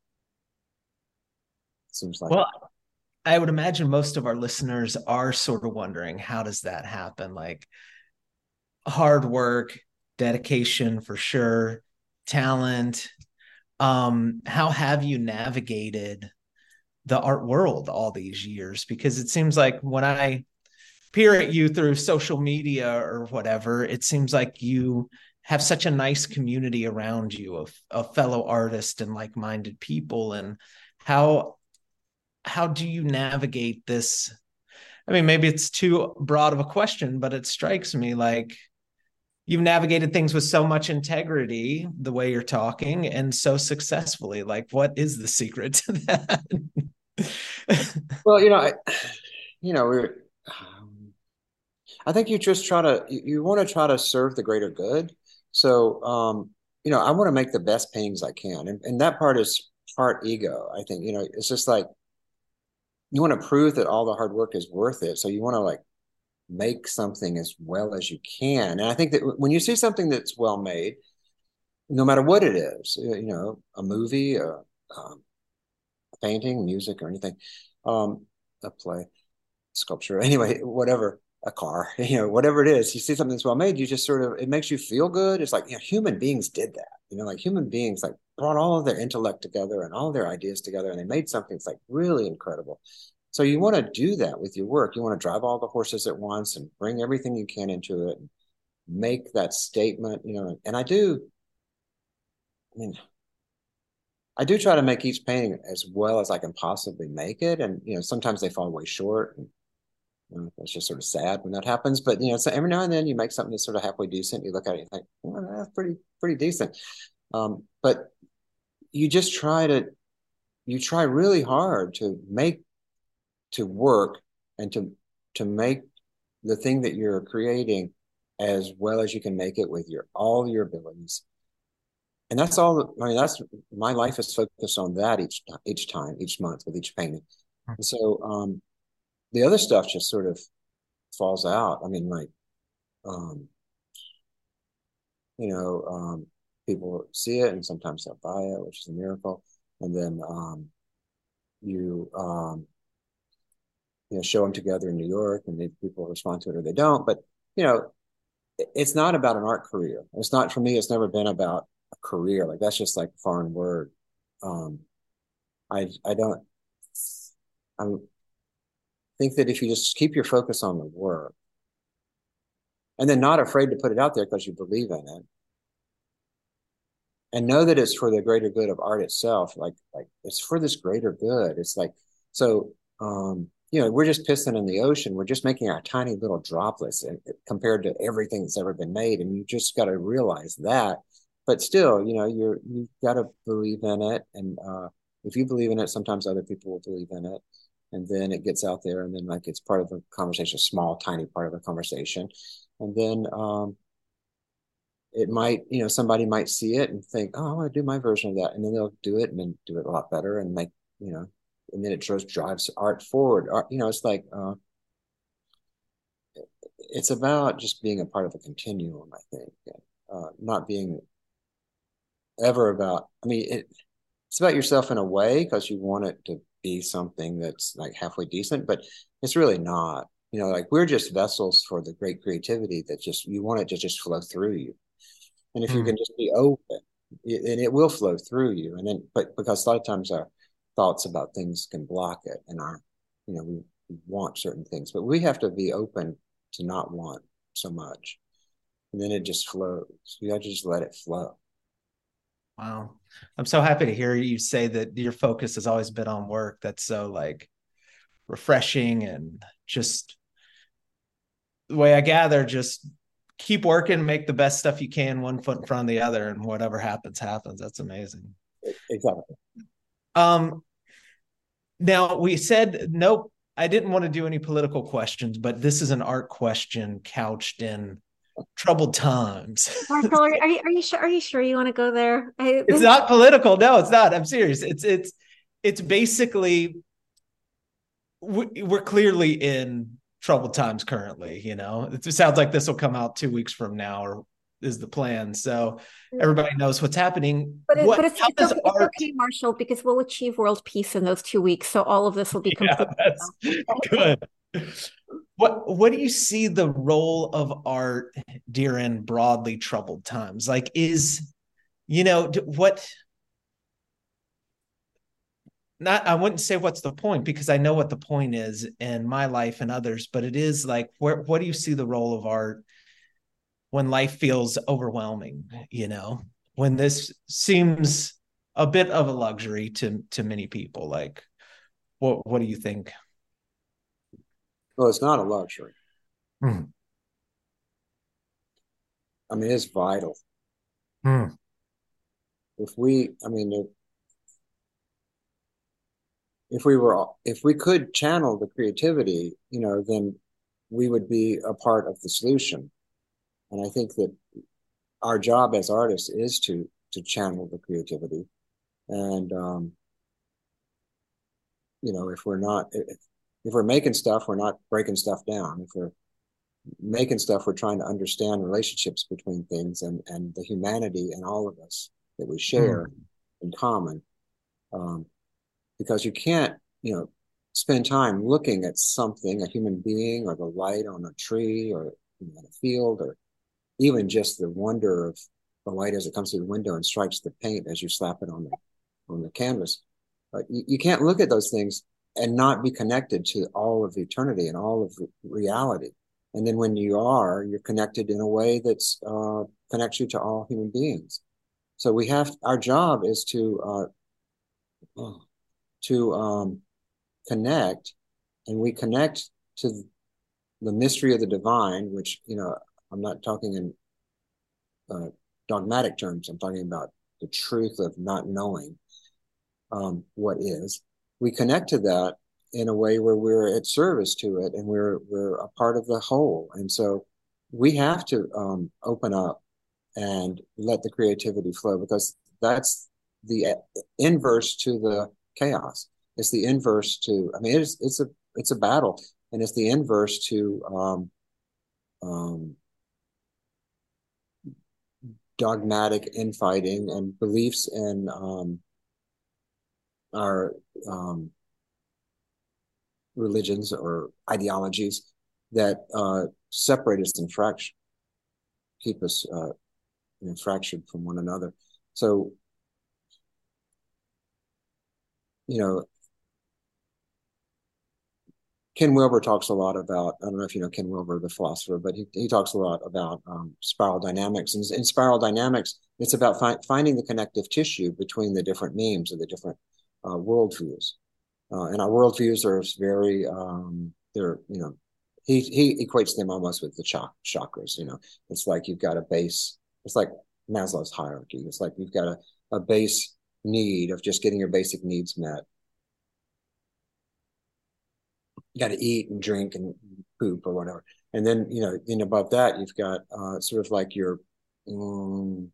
S4: It seems like it.
S2: Well, I would imagine most of our listeners are sort of wondering, how does that happen? Like hard work, dedication for sure, talent. Um, how have you navigated the art world all these years? Because it seems like when I peer at you through social media or whatever, it seems like you have such a nice community around you of, of fellow artists and like-minded people. And how how do you navigate this? I mean, maybe it's too broad of a question, but it strikes me like you've navigated things with so much integrity, the way you're talking, and so successfully. Like, what is the secret to that?
S4: Well, you know, I, you know, we're. Um, I think you just try to you, you want to try to serve the greater good. So, um, you know, I want to make the best paintings I can, and and that part is part ego. I think you know, it's just like you want to prove that all the hard work is worth it. So you want to like make something as well as you can. And I think that when you see something that's well made, no matter what it is, you know, a movie, a, um, a painting, music, or anything, um, a play, sculpture, anyway, whatever, a car, you know, whatever it is, you see something that's well made, you just sort of, it makes you feel good. It's like, you know, human beings did that, you know, like human beings like brought all of their intellect together and all of their ideas together and they made something that's like really incredible. So you want to do that with your work. You want to drive all the horses at once and bring everything you can into it and make that statement, you know, and I do, I mean, I do try to make each painting as well as I can possibly make it. And, you know, sometimes they fall way short. And, you know, it's just sort of sad when that happens. But, you know, so every now and then you make something that's sort of halfway decent. You look at it and think, well, that's pretty, pretty decent. Um, but you just try to, you try really hard to make, to work and to, to make the thing that you're creating as well as you can make it with your, all your abilities. And that's all. I mean, that's my life is focused on that each each time, each month with each painting. And so um, the other stuff just sort of falls out. I mean, like um, you know, um, people see it and sometimes they'll buy it, which is a miracle. And then um, you um, you know show them together in New York, and maybe people respond to it or they don't. But you know, it's not about an art career. It's not for me. It's never been about a career. Like that's just like a foreign word. Um, I I don't. I'm think that if you just keep your focus on the work and then not afraid to put it out there because you believe in it, and know that it's for the greater good of art itself, like like it's for this greater good. It's like, so um, you know, we're just pissing in the ocean. We're just making our tiny little droplets and, compared to everything that's ever been made. And you just got to realize that. But still, you know, you're you've got to believe in it. And uh, if you believe in it, sometimes other people will believe in it. And then it gets out there, and then like it's part of the conversation, a small, tiny part of the conversation. And then um, it might, you know, somebody might see it and think, oh, I want to do my version of that. And then they'll do it and then do it a lot better and make, you know, and then it just drives art forward. Art, you know, it's like, uh, it's about just being a part of a continuum, I think, uh, not being ever about, I mean, it, it's about yourself in a way because you want it to be something that's like halfway decent, but it's really not. You know, like we're just vessels for the great creativity that just, you want it to just flow through you. And if mm. you can just be open, it, and it will flow through you. And then, but because a lot of times our thoughts about things can block it, and our, you know, we, we want certain things, but we have to be open to not want so much. And then it just flows. You have to just let it flow.
S2: Wow. I'm so happy to hear you say that your focus has always been on work. That's so like refreshing, and just the way I gather, just keep working, make the best stuff you can, one foot in front of the other, and whatever happens, happens. That's amazing.
S4: Exactly.
S2: Um, now we said, nope, I didn't want to do any political questions, but this is an art question couched in troubled times.
S3: Marshall, are, are you are you sure? Are you sure you want to go there? I,
S2: it's not political. No, it's not. I'm serious. It's it's it's basically we're clearly in troubled times currently. You know, it sounds like this will come out two weeks from now, or is the plan. So everybody knows what's happening.
S3: But, it,
S2: what,
S3: but it's, it's, okay, art... it's okay, Marshall, because we'll achieve world peace in those two weeks. So all of this will be complete.
S2: Yeah, that's good. What what do you see the role of art during broadly troubled times? Like, is, you know, what, not, I wouldn't say what's the point, because I know what the point is in my life and others, but it is like, where, what do you see the role of art when life feels overwhelming, you know, when this seems a bit of a luxury to, to many people? Like, what, what do you think?
S4: Well, it's not a luxury.
S2: Hmm.
S4: I mean, it's vital.
S2: Hmm.
S4: If we, I mean, if, if we were, if we could channel the creativity, you know, then we would be a part of the solution. And I think that our job as artists is to to channel the creativity. And um, you know, if we're not, if, if we're making stuff, we're not breaking stuff down. If we're making stuff, we're trying to understand relationships between things and and the humanity in all of us that we share mm. in common. Um, because you can't, you know, spend time looking at something, a human being, or the light on a tree, or you know, in a field, or even just the wonder of the light as it comes through the window and strikes the paint as you slap it on the on the canvas. But you, you can't look at those things and not be connected to all of eternity and all of reality. And then when you are, you're connected in a way that's uh, connects you to all human beings. So we have, our job is to uh, to um, connect, and we connect to the mystery of the divine, which, you know, I'm not talking in uh, dogmatic terms. I'm talking about the truth of not knowing um, what is. We connect to that in a way where we're at service to it, and we're we're a part of the whole. And so we have to um, open up and let the creativity flow, because that's the inverse to the chaos. It's the inverse to, I mean, it's it's a it's a battle, and it's the inverse to um, um, dogmatic infighting and beliefs in um, our um, religions or ideologies that uh, separate us and fracture, keep us uh, you know, fractured from one another. So, you know, Ken Wilber talks a lot about, I don't know if you know Ken Wilber, the philosopher, but he, he talks a lot about um, spiral dynamics. And in spiral dynamics, it's about fi- finding the connective tissue between the different memes or the different uh, worldviews. Uh, and our worldviews are very, um, they're, you know, he, he equates them almost with the ch- chakras, you know. It's like you've got a base, it's like Maslow's hierarchy. It's like you've got a, a base need of just getting your basic needs met. You got to eat and drink and poop or whatever. And then, you know, then above that, you've got uh, sort of like your um,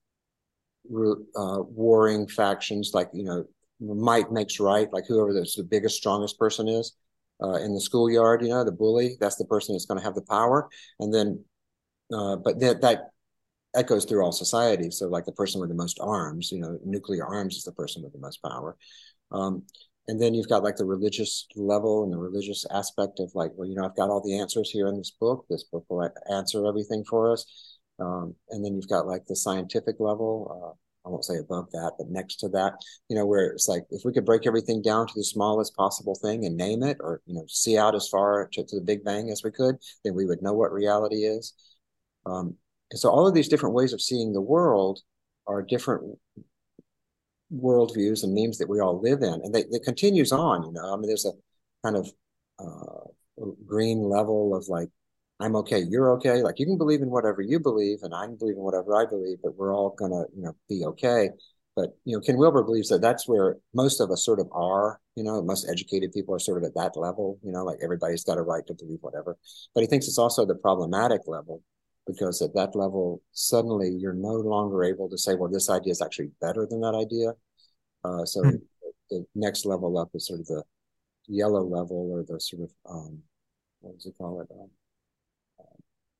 S4: uh, warring factions, like, you know, might makes right, like whoever the, the biggest, strongest person is uh, in the schoolyard, you know, the bully, that's the person that's going to have the power. And then, uh, but that, that echoes through all society. So like the person with the most arms, you know, nuclear arms is the person with the most power. Um, and then you've got like the religious level and the religious aspect of like, well, you know, I've got all the answers here in this book. This book will answer everything for us. Um, and then you've got like the scientific level. Uh, I won't say above that, but next to that, you know, where it's like, if we could break everything down to the smallest possible thing and name it, or, you know, see out as far to, to the Big Bang as we could, then we would know what reality is. Um, and so all of these different ways of seeing the world are different worldviews and memes that we all live in, and they, it continues on. You know, I mean, there's a kind of uh, green level of like, I'm okay, you're okay. Like you can believe in whatever you believe, and I can believe in whatever I believe, but we're all gonna, you know, be okay. But you know, Ken Wilber believes that that's where most of us sort of are. You know, most educated people are sort of at that level. You know, like everybody's got a right to believe whatever. But he thinks it's also the problematic level, because at that level, suddenly you're no longer able to say, well, this idea is actually better than that idea. Uh, so mm. the next level up is sort of the yellow level, or the sort of, um, what does he call it? Um, uh,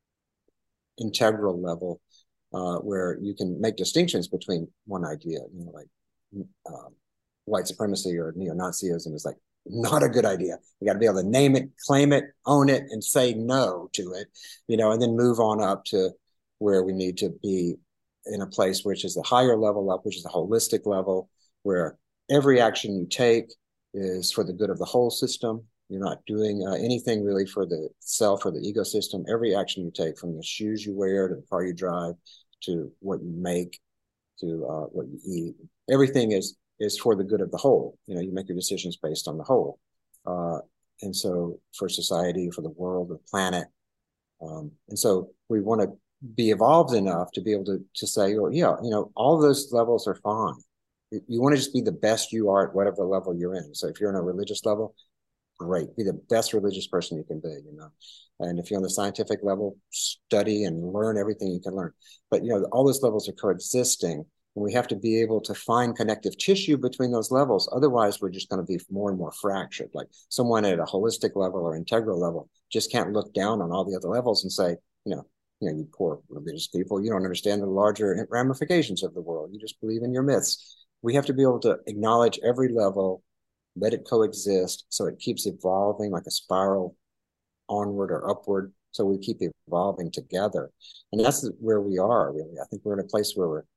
S4: integral level, uh, where you can make distinctions between one idea, you know, like um, white supremacy or neo-Nazism is like not a good idea. You got to be able to name it, claim it, own it, and say no to it, you know, and then move on up to where we need to be in a place which is the higher level up, which is the holistic level, where every action you take is for the good of the whole system. You're not doing uh, anything really for the self or the ecosystem. Every action you take, from the shoes you wear to the car you drive to what you make to uh, what you eat, everything is is for the good of the whole. You know, you make your decisions based on the whole. Uh, and so for society, for the world, the planet. Um, and so we want to be evolved enough to be able to, to say, well, yeah, you know, all those levels are fine. You want to just be the best you are at whatever level you're in. So if you're in a religious level, great. Be the best religious person you can be, you know. And if you're on the scientific level, study and learn everything you can learn. But, you know, all those levels are coexisting. And we have to be able to find connective tissue between those levels. Otherwise, we're just going to be more and more fractured. Like someone at a holistic level or integral level just can't look down on all the other levels and say, you know, you know, you poor religious people, you don't understand the larger ramifications of the world. You just believe in your myths. We have to be able to acknowledge every level, let it coexist, so it keeps evolving like a spiral onward or upward, so we keep evolving together. And that's where we are, really. I think we're in a place where we're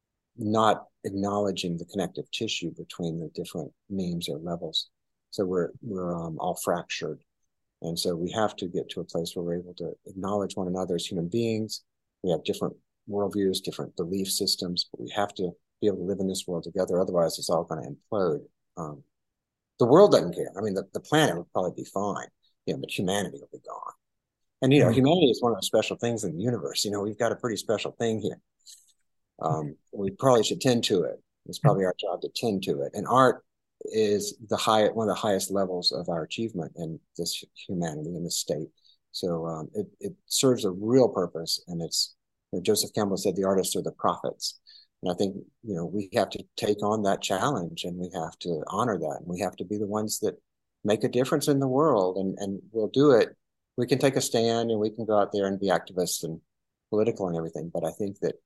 S4: not acknowledging the connective tissue between the different memes or levels. So we're we're um, all fractured. And so we have to get to a place where we're able to acknowledge one another as human beings. We have different worldviews, different belief systems, but we have to be able to live in this world together. Otherwise, it's all going to implode. Um, the world doesn't care. I mean, the, the planet would probably be fine, you know, but humanity will be gone. And, you know, mm-hmm. humanity is one of the special things in the universe. You know, we've got a pretty special thing here. Um, we probably should tend to it. It's probably our job to tend to it. And art is the high, one of the highest levels of our achievement in this humanity, in this state. So um, it, it serves a real purpose. And it's, you know, Joseph Campbell said, the artists are the prophets. And I think, you know, we have to take on that challenge, and we have to honor that. And we have to be the ones that make a difference in the world, and, and we'll do it. We can take a stand and we can go out there and be activists and political and everything. But I think that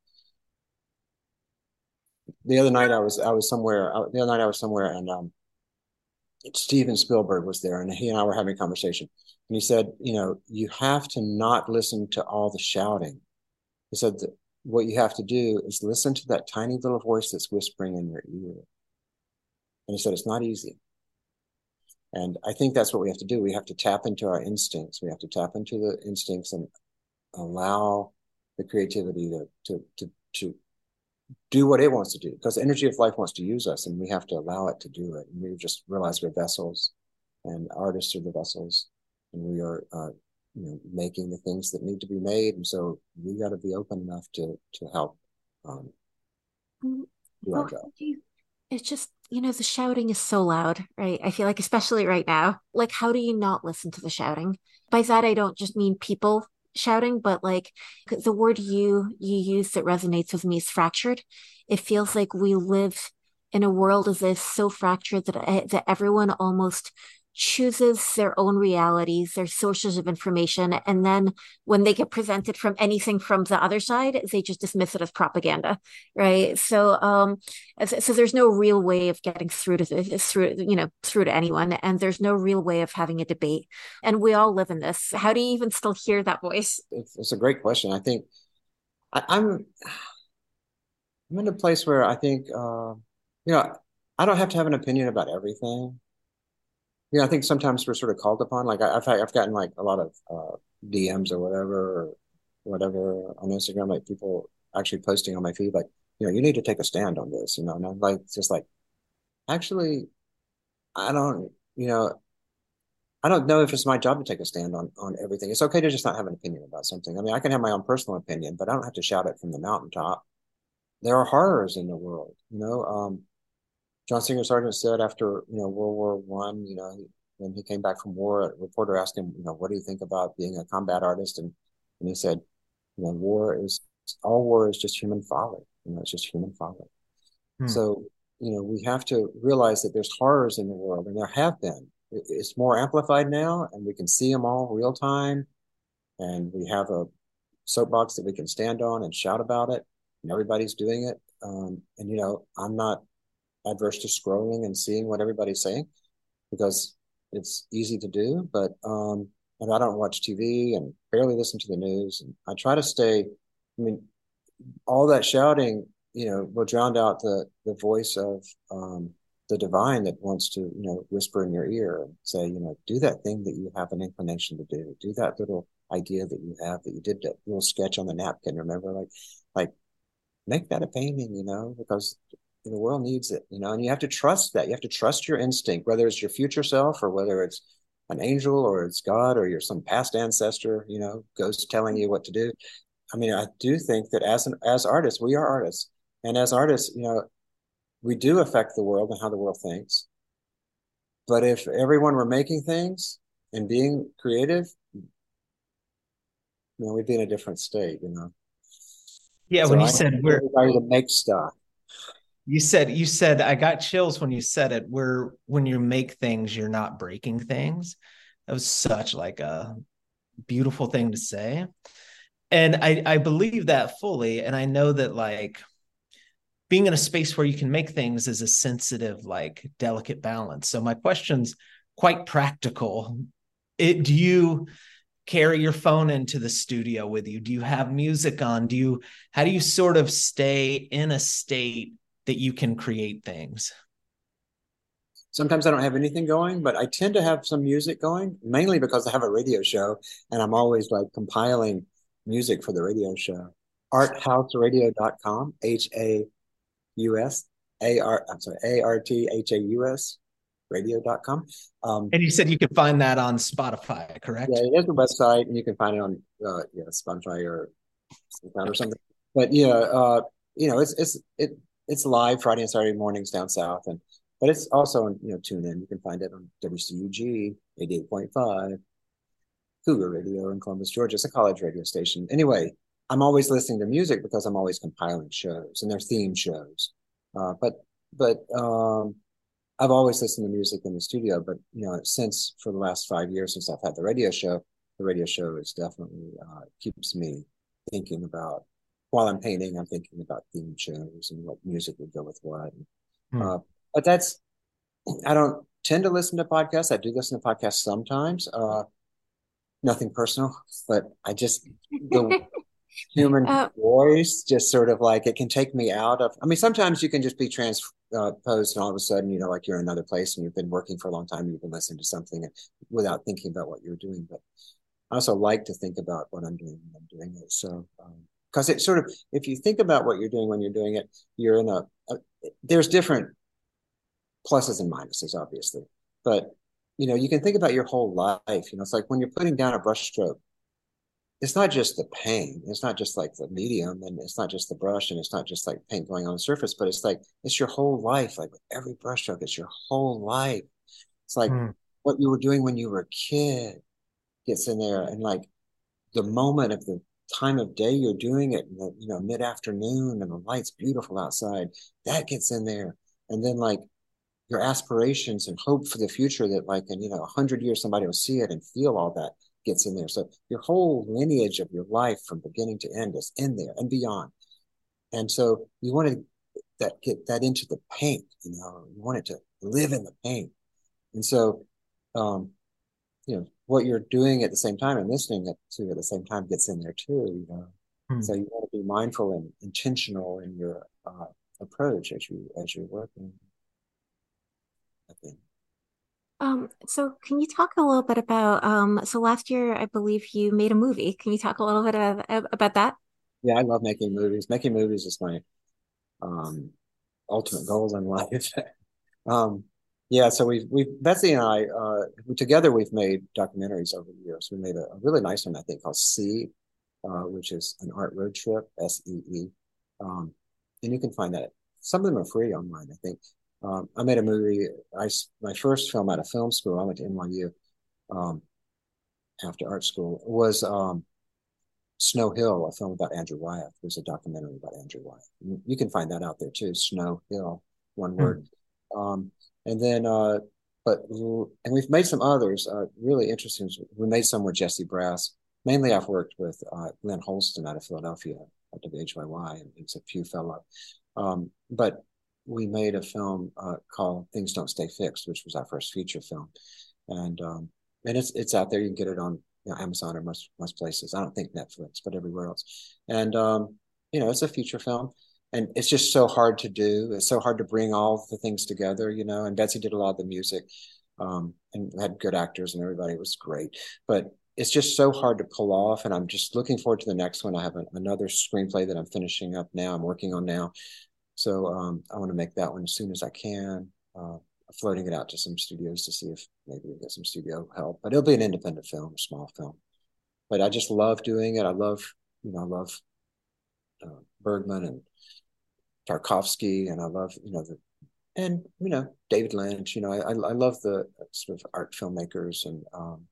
S4: the other night I was, I was somewhere, the other night I was somewhere and um, Steven Spielberg was there, and he and I were having a conversation. And he said, you know, you have to not listen to all the shouting. He said that what you have to do is listen to that tiny little voice that's whispering in your ear. And he said, it's not easy. And I think that's what we have to do. We have to tap into our instincts. We have to tap into the instincts and allow the creativity to to to to do what it wants to do, because the energy of life wants to use us, and we have to allow it to do it. And we just realize we're vessels, and artists are the vessels, and we are uh, you know, making the things that need to be made. And so we got to be open enough to to help um, do our
S3: Well,
S4: job.
S3: it's just, you know, the shouting is so loud, right? I feel like, especially right now, like, how do you not listen to the shouting? By that, I don't just mean people shouting, but like the word you you use that resonates with me is fractured. It feels like we live in a world that is so fractured that eh, that everyone almost chooses their own realities, their sources of information, and then when they get presented from anything from the other side, they just dismiss it as propaganda, right? So, um, so there's no real way of getting through to through, you know, through to anyone, and there's no real way of having a debate. And we all live in this. How do you even still hear that voice?
S4: It's, it's a great question. I think I, I'm I'm in a place where I think uh, you know, I don't have to have an opinion about everything. You know, I think sometimes we're sort of called upon. Like I, I've I've gotten like a lot of uh, D Ms or whatever, or whatever on Instagram, like people actually posting on my feed, like, you know, you need to take a stand on this. You know, and I'm like, just like, actually, I don't, you know, I don't know if it's my job to take a stand on on everything. It's okay to just not have an opinion about something. I mean, I can have my own personal opinion, but I don't have to shout it from the mountaintop. There are horrors in the world, you know. Um, John Singer Sargent said after, you know, World War One, you know, when he came back from war, a reporter asked him, you know, what do you think about being a combat artist? And and he said, you know, war is all war is just human folly. You know, it's just human folly.
S2: Hmm.
S4: So, you know, we have to realize that there's horrors in the world, and there have been. It's more amplified now, and we can see them all real time. And we have a soapbox that we can stand on and shout about it, and everybody's doing it. Um, and you know, I'm not adverse to scrolling and seeing what everybody's saying, because it's easy to do. But um, and I don't watch T V and barely listen to the news. And I try to stay. I mean, all that shouting, you know, will drown out the the voice of um, the divine that wants to, you know, whisper in your ear and say, you know, do that thing that you have an inclination to do. Do that little idea that you have, that you did that little sketch on the napkin. Remember, like, like make that a painting, you know, because the world needs it, you know, and you have to trust that. You have to trust your instinct, whether it's your future self or whether it's an angel or it's God or you're some past ancestor, you know, ghost telling you what to do. I mean, I do think that as an as artists, we are artists, and as artists, you know, we do affect the world and how the world thinks. But if everyone were making things and being creative, you know, we'd be in a different state, you know.
S2: Yeah,
S4: So
S2: when you
S4: I
S2: said
S4: want
S2: we're
S4: everybody to make stuff.
S2: you said you said I got chills when you said it. Where when you make things, you're not breaking things. That was such like a beautiful thing to say. And I, I believe that fully. And I know that like being in a space where you can make things is a sensitive, like delicate balance. So my question's quite practical. It, do you carry your phone into the studio with you? Do you have music on? Do you, how do you sort of stay in a state that you can create things?
S4: Sometimes I don't have anything going, but I tend to have some music going, mainly because I have a radio show and I'm always like compiling music for the radio show. art house radio dot com, H A U S, A R, I'm sorry, A R T H A U S, radio dot com. Um,
S2: And you said you could find that on Spotify, correct?
S4: yeah, there's a website and you can find it on uh, yeah, Spotify or or something. But yeah, uh, you know, it's it's it it's live Friday and Saturday mornings down south, and but it's also on, you know, tune in. You can find it on W C U G eighty-eight point five, Cougar Radio in Columbus, Georgia. It's a college radio station. Anyway, I'm always listening to music because I'm always compiling shows, and they're theme shows. Uh, but but um, I've always listened to music in the studio. But you know, since for the last five years since I've had the radio show, the radio show is definitely uh, keeps me thinking about, while I'm painting, I'm thinking about theme shows and what music would go with what.
S2: Hmm.
S4: Uh, but that's, I don't tend to listen to podcasts. I do listen to podcasts sometimes. Uh, nothing personal, but I just, the human
S3: Uh,
S4: voice just sort of like, it can take me out of, I mean, sometimes you can just be trans, uh, post, and all of a sudden, you know, like you're in another place and you've been working for a long time, you've been listening to something without thinking about what you're doing. But I also like to think about what I'm doing when I'm doing it. So, because um, it sort of, if you think about what you're doing when you're doing it, you're in a, a there's different pluses and minuses, obviously. But, you know, you can think about your whole life. You know, it's like when you're putting down a brushstroke, it's not just the paint. It's not just like the medium, and it's not just the brush, and it's not just like paint going on the surface, but it's like, it's your whole life. Like with every brushstroke, it's your whole life. It's like mm. what you were doing when you were a kid gets in there, and like the moment of the time of day you're doing it, in the, you know, mid-afternoon, and the light's beautiful outside, that gets in there. And then like your aspirations and hope for the future that like in, you know, a hundred years somebody will see it and feel all that gets in there. So your whole lineage of your life from beginning to end is in there and beyond. And so you want to that get that into the paint, you know, you want it to live in the paint. And so, um, you know, what you're doing at the same time and listening to at the same time gets in there too, you know. Hmm. So you want to be mindful and intentional in your uh, approach as you as you're working, I think.
S3: Um, so can you talk a little bit about, um, so last year, I believe you made a movie. Can you talk a little bit of, about that?
S4: Yeah, I love making movies. Making movies is my um, ultimate goal in life. um, yeah, so we've, we've, Betsy and I, uh, together we've made documentaries over the years. We made a, a really nice one, I think, called See, uh, which is an art road trip, S E E. Um, and you can find that. Some of them are free online, I think. Um, I made a movie. I my first film out of film school. I went to N Y U um, after art school. Was um, Snow Hill, a film about Andrew Wyeth. There's a documentary about Andrew Wyeth. You can find that out there too. Snow Hill, one word. Hmm. Um, and then, uh, but and we've made some others. Uh, really interesting. We made some with Jesse Brass. Mainly, I've worked with uh, Glenn Holston out of Philadelphia at W H Y Y, and he's a Pew Fellow. Um, but we made a film uh, called Things Don't Stay Fixed, which was our first feature film, and um, and it's it's out there. You can get it on, you know, Amazon or most most places. I don't think Netflix, but everywhere else. And um, you know, it's a feature film, and it's just so hard to do. It's so hard to bring all the things together, you know. And Betsy did a lot of the music, um, and had good actors, and everybody was great. But it's just so hard to pull off. And I'm just looking forward to the next one. I have a, another screenplay that I'm finishing up now. I'm working on now. So um, I want to make that one as soon as I can, uh, floating it out to some studios to see if maybe we get some studio help. But it'll be an independent film, a small film. But I just love doing it. I love, you know, I love uh, Bergman and Tarkovsky, and I love, you know, the, and, you know, David Lynch. You know, I, I love the sort of art filmmakers and um,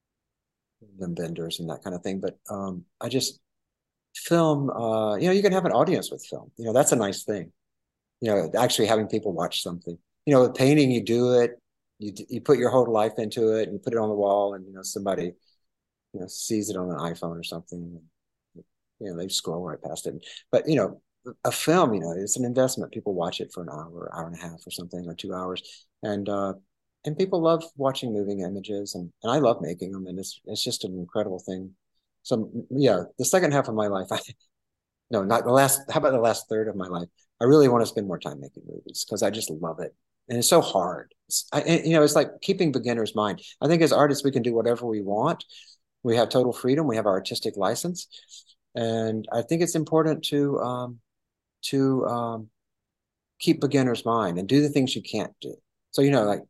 S4: them vendors and that kind of thing. But um, I just, film, uh, you know, you can have an audience with film. You know, that's a nice thing. You know, actually having people watch something. You know, with painting, you do it, you you put your whole life into it, and you put it on the wall, and you know, somebody, you know, sees it on an iPhone or something. And, you know, they scroll right past it. But you know, a film, you know, it's an investment. People watch it for an hour, hour and a half, or something, or two hours, and uh, and people love watching moving images, and and I love making them, and it's it's just an incredible thing. So yeah, the second half of my life, I no, not the last. How about the last third of my life? I really want to spend more time making movies because I just love it, and it's so hard. It's, I, you know, it's like keeping beginner's mind. I think as artists, we can do whatever we want. We have total freedom. We have our artistic license, and I think it's important to um, to um, keep beginner's mind and do the things you can't do. So you know, like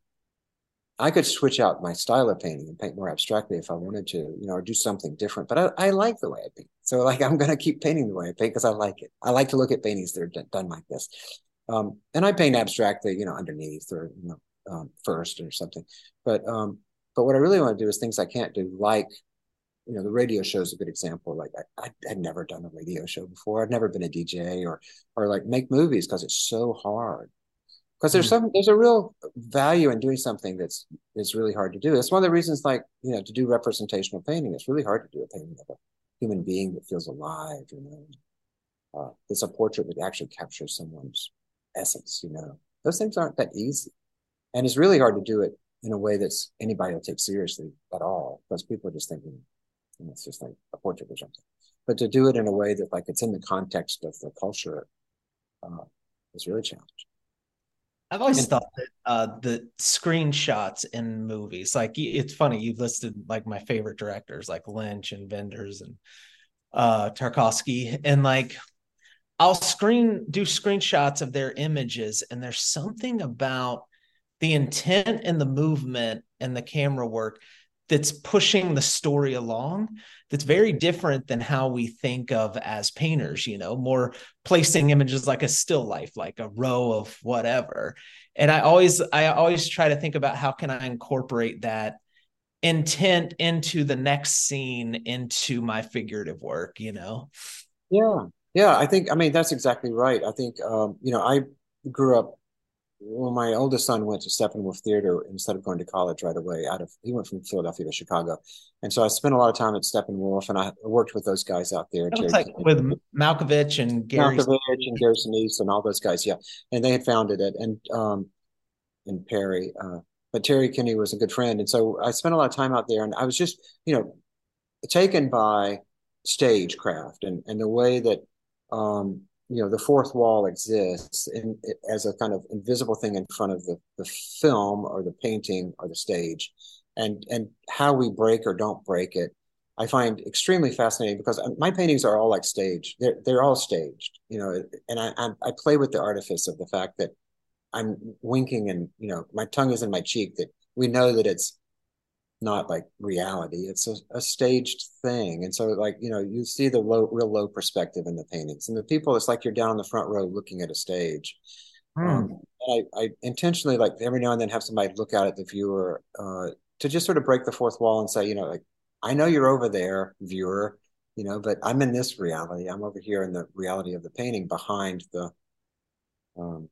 S4: I could switch out my style of painting and paint more abstractly if I wanted to, you know, or do something different. But I, I like the way I paint. So like, I'm going to keep painting the way I paint because I like it. I like to look at paintings that are d- done like this. Um, and I paint abstractly, you know, underneath or, you know, um, first or something. But, um, but what I really want to do is things I can't do, like, you know, the radio show is a good example. Like I, I had never done a radio show before. I'd never been a D J or, or like make movies because it's so hard. Because there's some, there's a real value in doing something that's is really hard to do. It's one of the reasons, like, you know, to do representational painting, it's really hard to do a painting of a human being that feels alive. You know, uh, it's a portrait that actually captures someone's essence. You know, those things aren't that easy, and it's really hard to do it in a way that's anybody will take seriously at all. Because people are just thinking, you know, it's just like a portrait or something. But to do it in a way that, like, it's in the context of the culture, uh, is really challenging.
S2: I've always
S4: And
S2: thought that uh, the screenshots in movies, like it's funny, you've listed like my favorite directors, like Lynch and Wenders and uh, Tarkovsky, and like I'll screen do screenshots of their images, and there's something about the intent and the movement and the camera work that's pushing the story along that's very different than how we think of as painters, you know, more placing images like a still life, like a row of whatever. And I always I always try to think about how can I incorporate that intent into the next scene into my figurative work, you know.
S4: yeah, yeah, I think, I mean, that's exactly right. I think, um, you know, I grew up, well, my oldest son went to Steppenwolf Theater instead of going to college right away. Out of he went from Philadelphia to Chicago, and so I spent a lot of time at Steppenwolf, and I worked with those guys out there,
S2: It looks
S4: Terry
S2: like with Malkovich and Gary.
S4: Malkovich and Gary Sinise and all those guys. Yeah, and they had founded it, and um, and Perry, uh, but Terry Kinney was a good friend, and so I spent a lot of time out there, and I was just, you know, taken by stagecraft and and the way that um, you know, the fourth wall exists in, as a kind of invisible thing in front of the the film or the painting or the stage, and and how we break or don't break it. I find extremely fascinating because my paintings are all like staged. They're they're all staged, you know, and I I, I play with the artifice of the fact that I'm winking and, you know, my tongue is in my cheek, that we know that it's not like reality. It's a, a staged thing. And so, like, you know, you see the low, real low perspective in the paintings. And the people, it's like you're down in the front row looking at a stage.
S2: Hmm.
S4: Um, I, I intentionally, like, every now and then have somebody look out at the viewer uh, to just sort of break the fourth wall and say, you know, like, I know you're over there, viewer, you know, but I'm in this reality. I'm over here in the reality of the painting behind the um,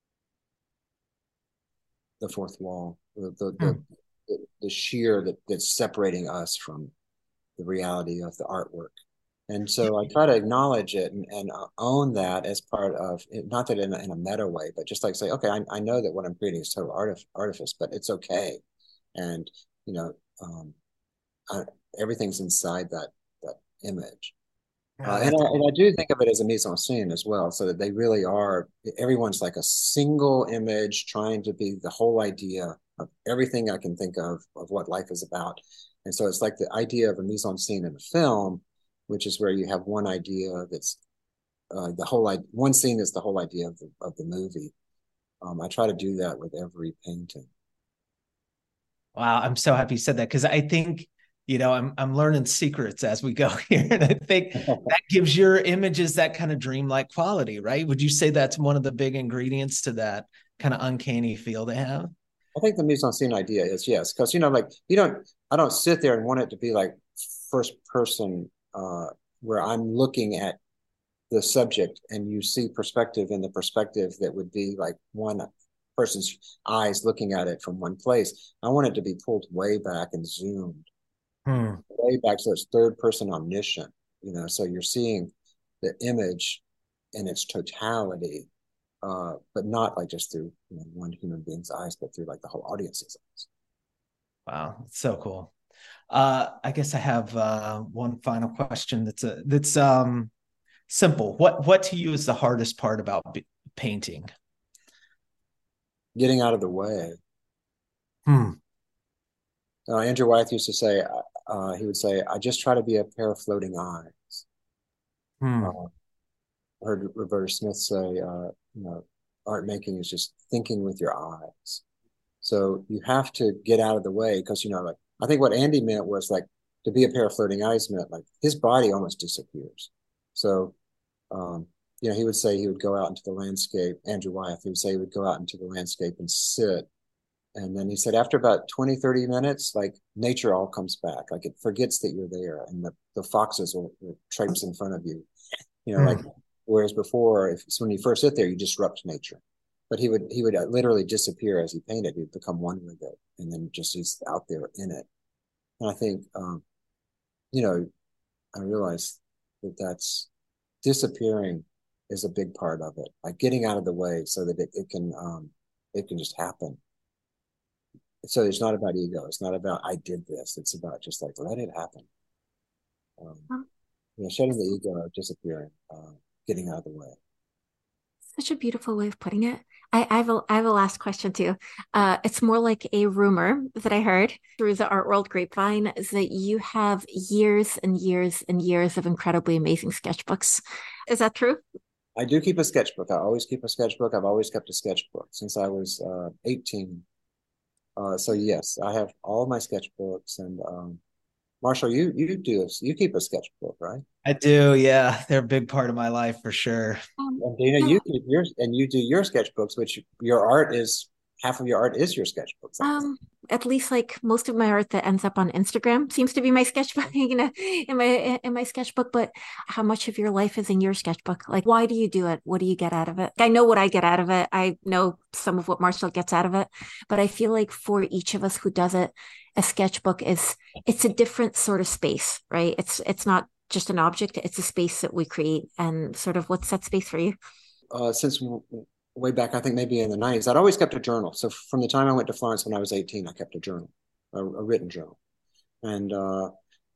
S4: the fourth wall, the the, the
S2: Hmm.
S4: the, the sheer that that's separating us from the reality of the artwork. And so I try to acknowledge it and, and uh, own that as part of it, not that in a, in a meta way, but just like say, okay, I, I know that what I'm creating is total artif artifice, but it's okay. And, you know, um, I, everything's inside that, that image. Uh,
S2: Yeah,
S4: and,
S2: that's
S4: I, and I do think of it as a mise en scène as well, so that they really are, everyone's like a single image trying to be the whole idea of everything I can think of, of what life is about. And so it's like the idea of a mise en scène in a film, which is where you have one idea that's uh, the whole, one scene is the whole idea of the, of the movie. Um, I try to do that with every painting.
S2: wow. I'm so happy you said that because I think, you know, I'm I'm learning secrets as we go here. And I think that gives your images that kind of dreamlike quality, right? Would you say that's one of the big ingredients to that kind of uncanny feel they have?
S4: I think the mise en scene idea is yes, because, you know, like, you don't, I don't sit there and want it to be like first person, uh, where I'm looking at the subject and you see perspective in the perspective that would be like one person's eyes looking at it from one place. I want it to be pulled way back and zoomed
S2: Hmm.
S4: way back, so it's third person omniscient, you know, so you're seeing the image in its totality, uh, but not like just through, you know, one human being's eyes, but through like the whole audience's eyes.
S2: Wow, that's so cool. Uh, I guess I have uh, one final question that's a that's um simple. What what to you is the hardest part about b- painting?
S4: Getting out of the way.
S2: Hmm.
S4: Uh, Andrew Wyeth used to say, uh, he would say, I just try to be a pair of floating eyes.
S2: Hmm.
S4: Uh, I heard Roberta Smith say, uh, you know, art making is just thinking with your eyes. So you have to get out of the way because, you know, like, I think what Andy meant was like to be a pair of floating eyes meant like his body almost disappears. So, um, you know, he would say he would go out into the landscape, Andrew Wyeth, he would say he would go out into the landscape and sit. And then he said, after about twenty, thirty minutes, like nature all comes back. Like it forgets that you're there and the, the foxes will, will traipse in front of you. You know, like,
S2: Hmm.
S4: whereas before, if when you first sit there, you disrupt nature. But he would he would literally disappear as he painted. He'd become one with it, and then just he's out there in it. And I think, um, you know, I realized that that's disappearing is a big part of it, like getting out of the way so that it, it can um, it can just happen. So it's not about ego. It's not about I did this. It's about just like let it happen. Um,
S3: Um,
S4: you know, shedding the ego, disappearing, uh, getting out of the way.
S3: Such a beautiful way of putting it. I, I have a, I have a last question too. Uh, it's more like a rumor that I heard through the art world grapevine is that you have years and years and years of incredibly amazing sketchbooks. Is that true?
S4: I do keep a sketchbook. I always keep a sketchbook. I've always kept a sketchbook since I was uh, eighteen. Uh, so yes, I have all my sketchbooks. And um, Marshall, you you do you keep a sketchbook, right?
S2: I do, yeah. They're a big part of my life for sure.
S3: Um,
S4: And Dina,
S3: yeah.
S4: you keep yours, and you do your sketchbooks, which your art is half of your art is your sketchbooks. I think.
S3: Um, at least like most of my art that ends up on Instagram seems to be my sketchbook, you know, in my in my sketchbook. But how much of your life is in your sketchbook? Like, why do you do it? What do you get out of it? I know what I get out of it. I know some of what Marshall gets out of it, but I feel like for each of us who does it, a sketchbook is it's a different sort of space, right? It's it's not just an object, it's a space that we create. And sort of what's that space for you?
S4: Uh, since w- way back, I think maybe in the nineties, I'd always kept a journal. So from the time I went to Florence when I was eighteen, I kept a journal, a, a written journal. And uh,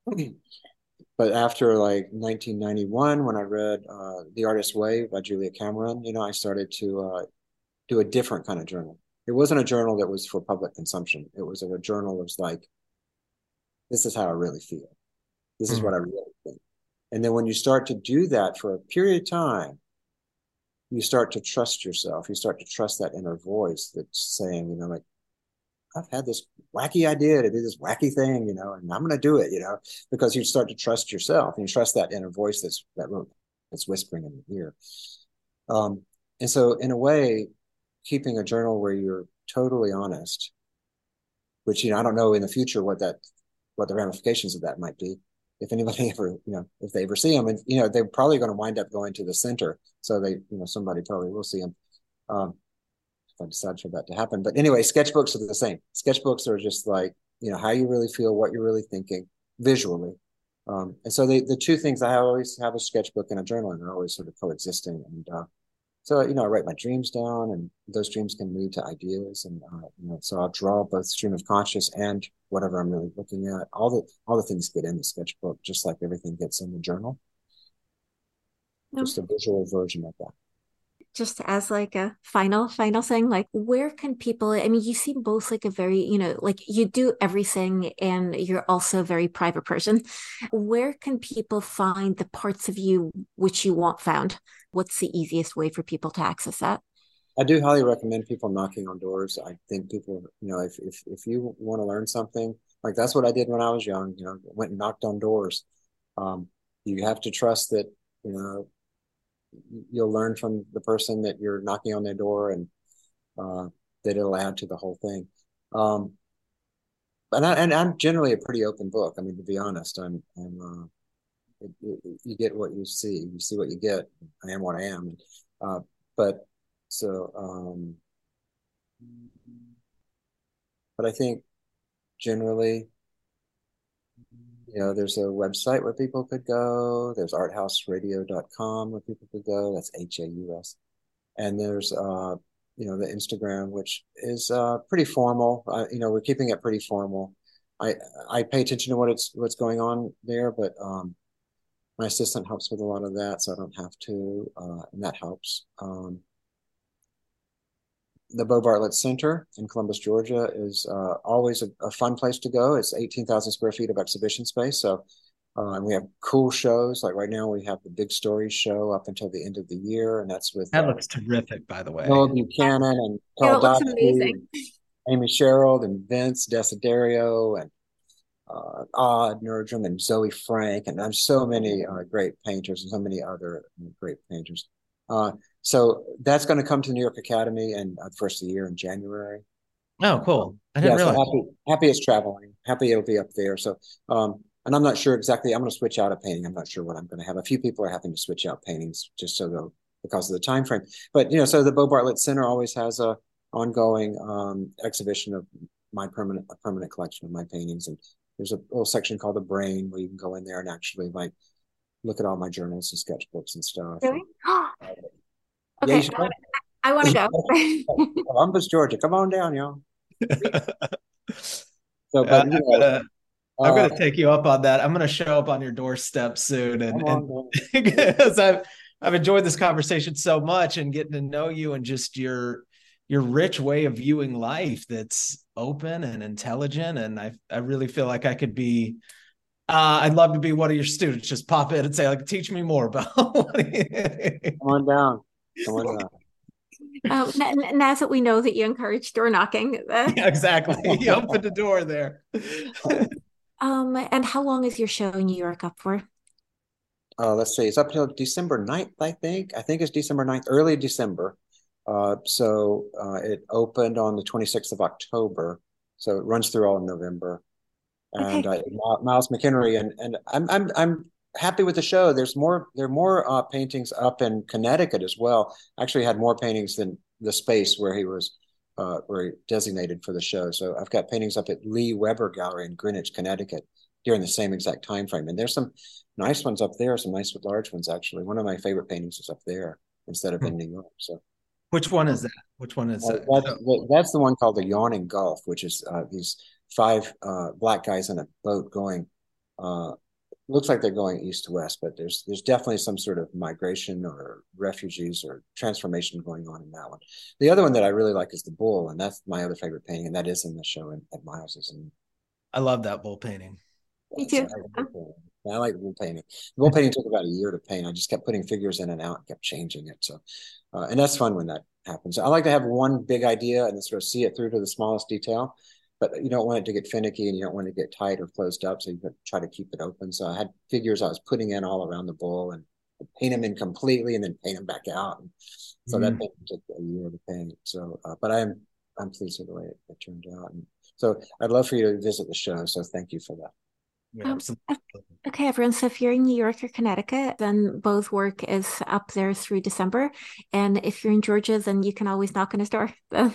S4: but after like nineteen ninety-one, when I read uh, The Artist's Way by Julia Cameron, you know, I started to uh, do a different kind of journal. It wasn't a journal that was for public consumption. It was a journal that was like, this is how I really feel. This is
S2: Mm.
S4: what I really think. And then when you start to do that for a period of time, you start to trust yourself. You start to trust that inner voice that's saying, you know, like, I've had this wacky idea to do this wacky thing, you know, and I'm going to do it, you know, because you start to trust yourself and you trust that inner voice that's that that's whispering in your ear. Um, and so, in a way, keeping a journal where you're totally honest, which you know, I don't know in the future what that what the ramifications of that might be. If anybody ever, you know, if they ever see them, and you know, they're probably going to wind up going to the center, so they, you know, somebody probably will see them. Um, if I decide for that to happen. But anyway, sketchbooks are the same. Sketchbooks are just like, you know, how you really feel, what you're really thinking visually. Um, and so they, the two things, I always have a sketchbook and a journal, and they're always sort of coexisting. And uh, so, you know, I write my dreams down, and those dreams can lead to ideas. And, uh, you know, so I'll draw both stream of conscious and whatever I'm really looking at. All the, all the things get in the sketchbook, just like everything gets in the journal.
S3: No.
S4: Just a visual version of that.
S3: Just as like a final final thing, like where can people, I mean, you seem both like a very, you know, like you do everything and you're also a very private person. Where can people find the parts of you which you want found? What's the easiest way for people to access that?
S4: I do highly recommend people knocking on doors. I think people, you know, if if if you want to learn something, like that's what I did when I was young, you know, went and knocked on doors. Um, you have to trust that, you know, you'll learn from the person that you're knocking on their door, and uh, that it'll add to the whole thing. Um, and I, and I'm generally a pretty open book. I mean, to be honest, I'm I'm uh, it, it, you get what you see. You see what you get. I am what I am. Uh, but so, um, but I think generally, you know, there's a website where people could go. There's art house radio dot com where people could go. That's H A U S. And there's, uh, you know, the Instagram, which is uh, pretty formal. Uh, you know, we're keeping it pretty formal. I I pay attention to what it's what's going on there, but um, my assistant helps with a lot of that, so I don't have to, uh, and that helps. Um, the Bo Bartlett Center in Columbus, Georgia is uh, always a, a fun place to go. It's eighteen thousand square feet of exhibition space. So, uh, and we have cool shows. Like right now we have the Big Stories show up until the end of the year. And that's with
S2: That
S4: uh,
S2: looks terrific, by the way.
S4: Noah Buchanan and
S3: Yeah,
S4: Carl
S3: that looks
S4: Dodson,
S3: amazing.
S4: Amy Sherrill and Vince Desiderio and uh, Odd Nerdrum and Zoe Frank. And there's so many uh, great painters and so many other great painters. Uh, so that's going to come to New York Academy and uh, first of the year in January.
S2: Oh, cool. I didn't
S4: Yeah, so
S2: realize.
S4: happy, happy it's traveling. Happy it'll be up there. So, um, and I'm not sure exactly. I'm going to switch out a painting. I'm not sure what I'm going to have. A few people are having to switch out paintings just so they'll because of the time frame. But you know, so the Bo Bartlett Center always has a ongoing um, exhibition of my permanent a permanent collection of my paintings, and there's a little section called the Brain where you can go in there and actually like look at all my journals and sketchbooks and stuff.
S3: Really?
S4: And, uh, yeah,
S3: Okay,
S4: you should
S3: I want to I want to go.
S4: Columbus, Georgia. Come on down, y'all. So,
S2: Uh,
S4: but you
S2: I'm
S4: know,
S2: gonna I'm
S4: uh,
S2: gonna take you up on that. I'm gonna show up on your doorstep soon, and
S4: come
S2: and
S4: on down.
S2: because I've I've enjoyed this conversation so much and getting to know you and just your your rich way of viewing life that's open and intelligent. And I, I really feel like I could be, uh, I'd love to be one of your students. Just pop in and say, like, teach me more about.
S4: Come on down. Come on down.
S3: Uh, n- now that we know that you encourage door knocking. Uh,
S2: Yeah, exactly. You opened the door there.
S3: um, and how long is your show in New York up for?
S4: Uh, let's see, it's up till December ninth, I think. I think it's December ninth, early December. Uh, so uh, it opened on the twenty-sixth of October. So it runs through all of November. And
S3: Okay.
S4: uh, Miles McHenry, and and I'm I'm I'm happy with the show. There's more there are more uh, paintings up in Connecticut as well. Actually, had more paintings than the space where he was uh, where he designated for the show. So I've got paintings up at Lee Weber Gallery in Greenwich, Connecticut, during the same exact time frame. And there's some nice ones up there, some nice large ones actually. One of my favorite paintings is up there instead of in New York. So
S2: Which one is that? Which one is
S4: uh,
S2: that?
S4: that's the, that's the one called the Yawning Gulf, which is uh, these five uh, black guys in a boat going. Uh, looks like they're going east to west, but there's there's definitely some sort of migration or refugees or transformation going on in that one. The other one that I really like is the bull, and that's my other favorite painting, and that is in the show in, at Miles's. And
S2: I love that bull painting.
S3: Me too.
S4: I like the bull painting. The bull painting took about a year to paint. I just kept putting figures in and out and kept changing it. So, uh, and that's fun when that happens. I like to have one big idea and then sort of see it through to the smallest detail. But you don't want it to get finicky and you don't want it to get tight or closed up. So you try to keep it open. So I had figures I was putting in all around the bull and paint them in completely and then paint them back out. And so mm. that took a year to paint. So, uh, but I'm I'm pleased with the way it, it turned out. And so I'd love for you to visit the show. So thank you for that.
S2: Yeah, absolutely.
S3: Um, okay, everyone. So if you're in New York or Connecticut, then Beau's work is up there through December. And if you're in Georgia, then you can always knock on his door. I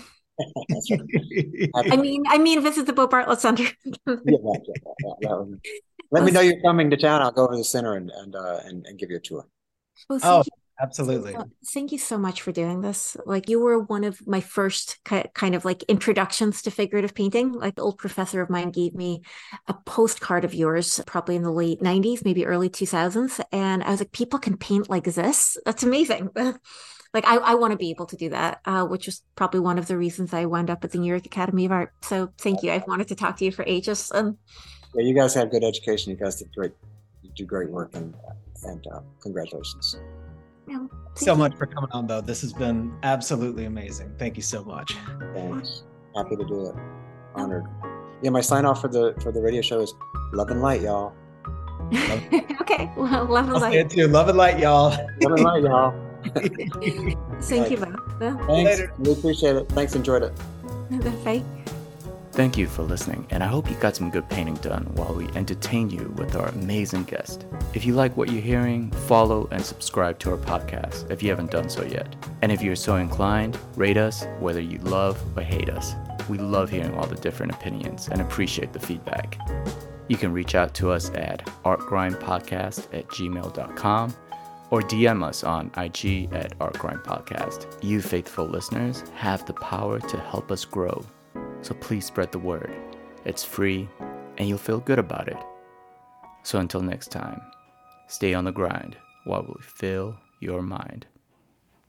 S3: mean, I mean, visit the Beau Bartlett Center.
S4: yeah, yeah, yeah, yeah, let me know you're coming to town. I'll go to the center and and uh, and, and give you a tour.
S3: Well,
S2: oh,
S3: you,
S2: absolutely.
S3: Uh, thank you so much for doing this. Like, you were one of my first ki- kind of like introductions to figurative painting. Like, the old professor of mine gave me a postcard of yours, probably in the late nineties, maybe early two thousands. And I was like, people can paint like this? That's amazing. Like, I, I want to be able to do that, uh, which was probably one of the reasons I wound up at the New York Academy of Art. So thank you. I've wanted to talk to you for ages. Um,
S4: yeah, you guys have good education. You guys did great. You do great work, and and uh, congratulations.
S3: Yeah,
S2: so
S3: you.
S2: much for coming on, Beau. This has been absolutely amazing. Thank you so much.
S4: Thanks. Happy to do it. Honored. Yeah, my sign off for the for the radio show is love and light, y'all.
S3: Love. Okay, well, love and
S2: I'll
S3: light.
S2: say it too. Love and light, y'all.
S4: Love and light, y'all.
S3: Thank you, Beau.
S4: Thanks.
S2: Later.
S4: We appreciate it. Thanks. Enjoyed it.
S3: Bye.
S1: Thank you for listening, and I hope you got some good painting done while we entertain you with our amazing guest. If you like what you're hearing, follow and subscribe to our podcast if you haven't done so yet. And if you're so inclined, rate us whether you love or hate us. We love hearing all the different opinions and appreciate the feedback. You can reach out to us at artgrindpodcast at gmail dot com or D M us on I G at artgrindpodcast. You faithful listeners have the power to help us grow. So please spread the word. It's free, and you'll feel good about it. So until next time, stay on the grind while we fill your mind.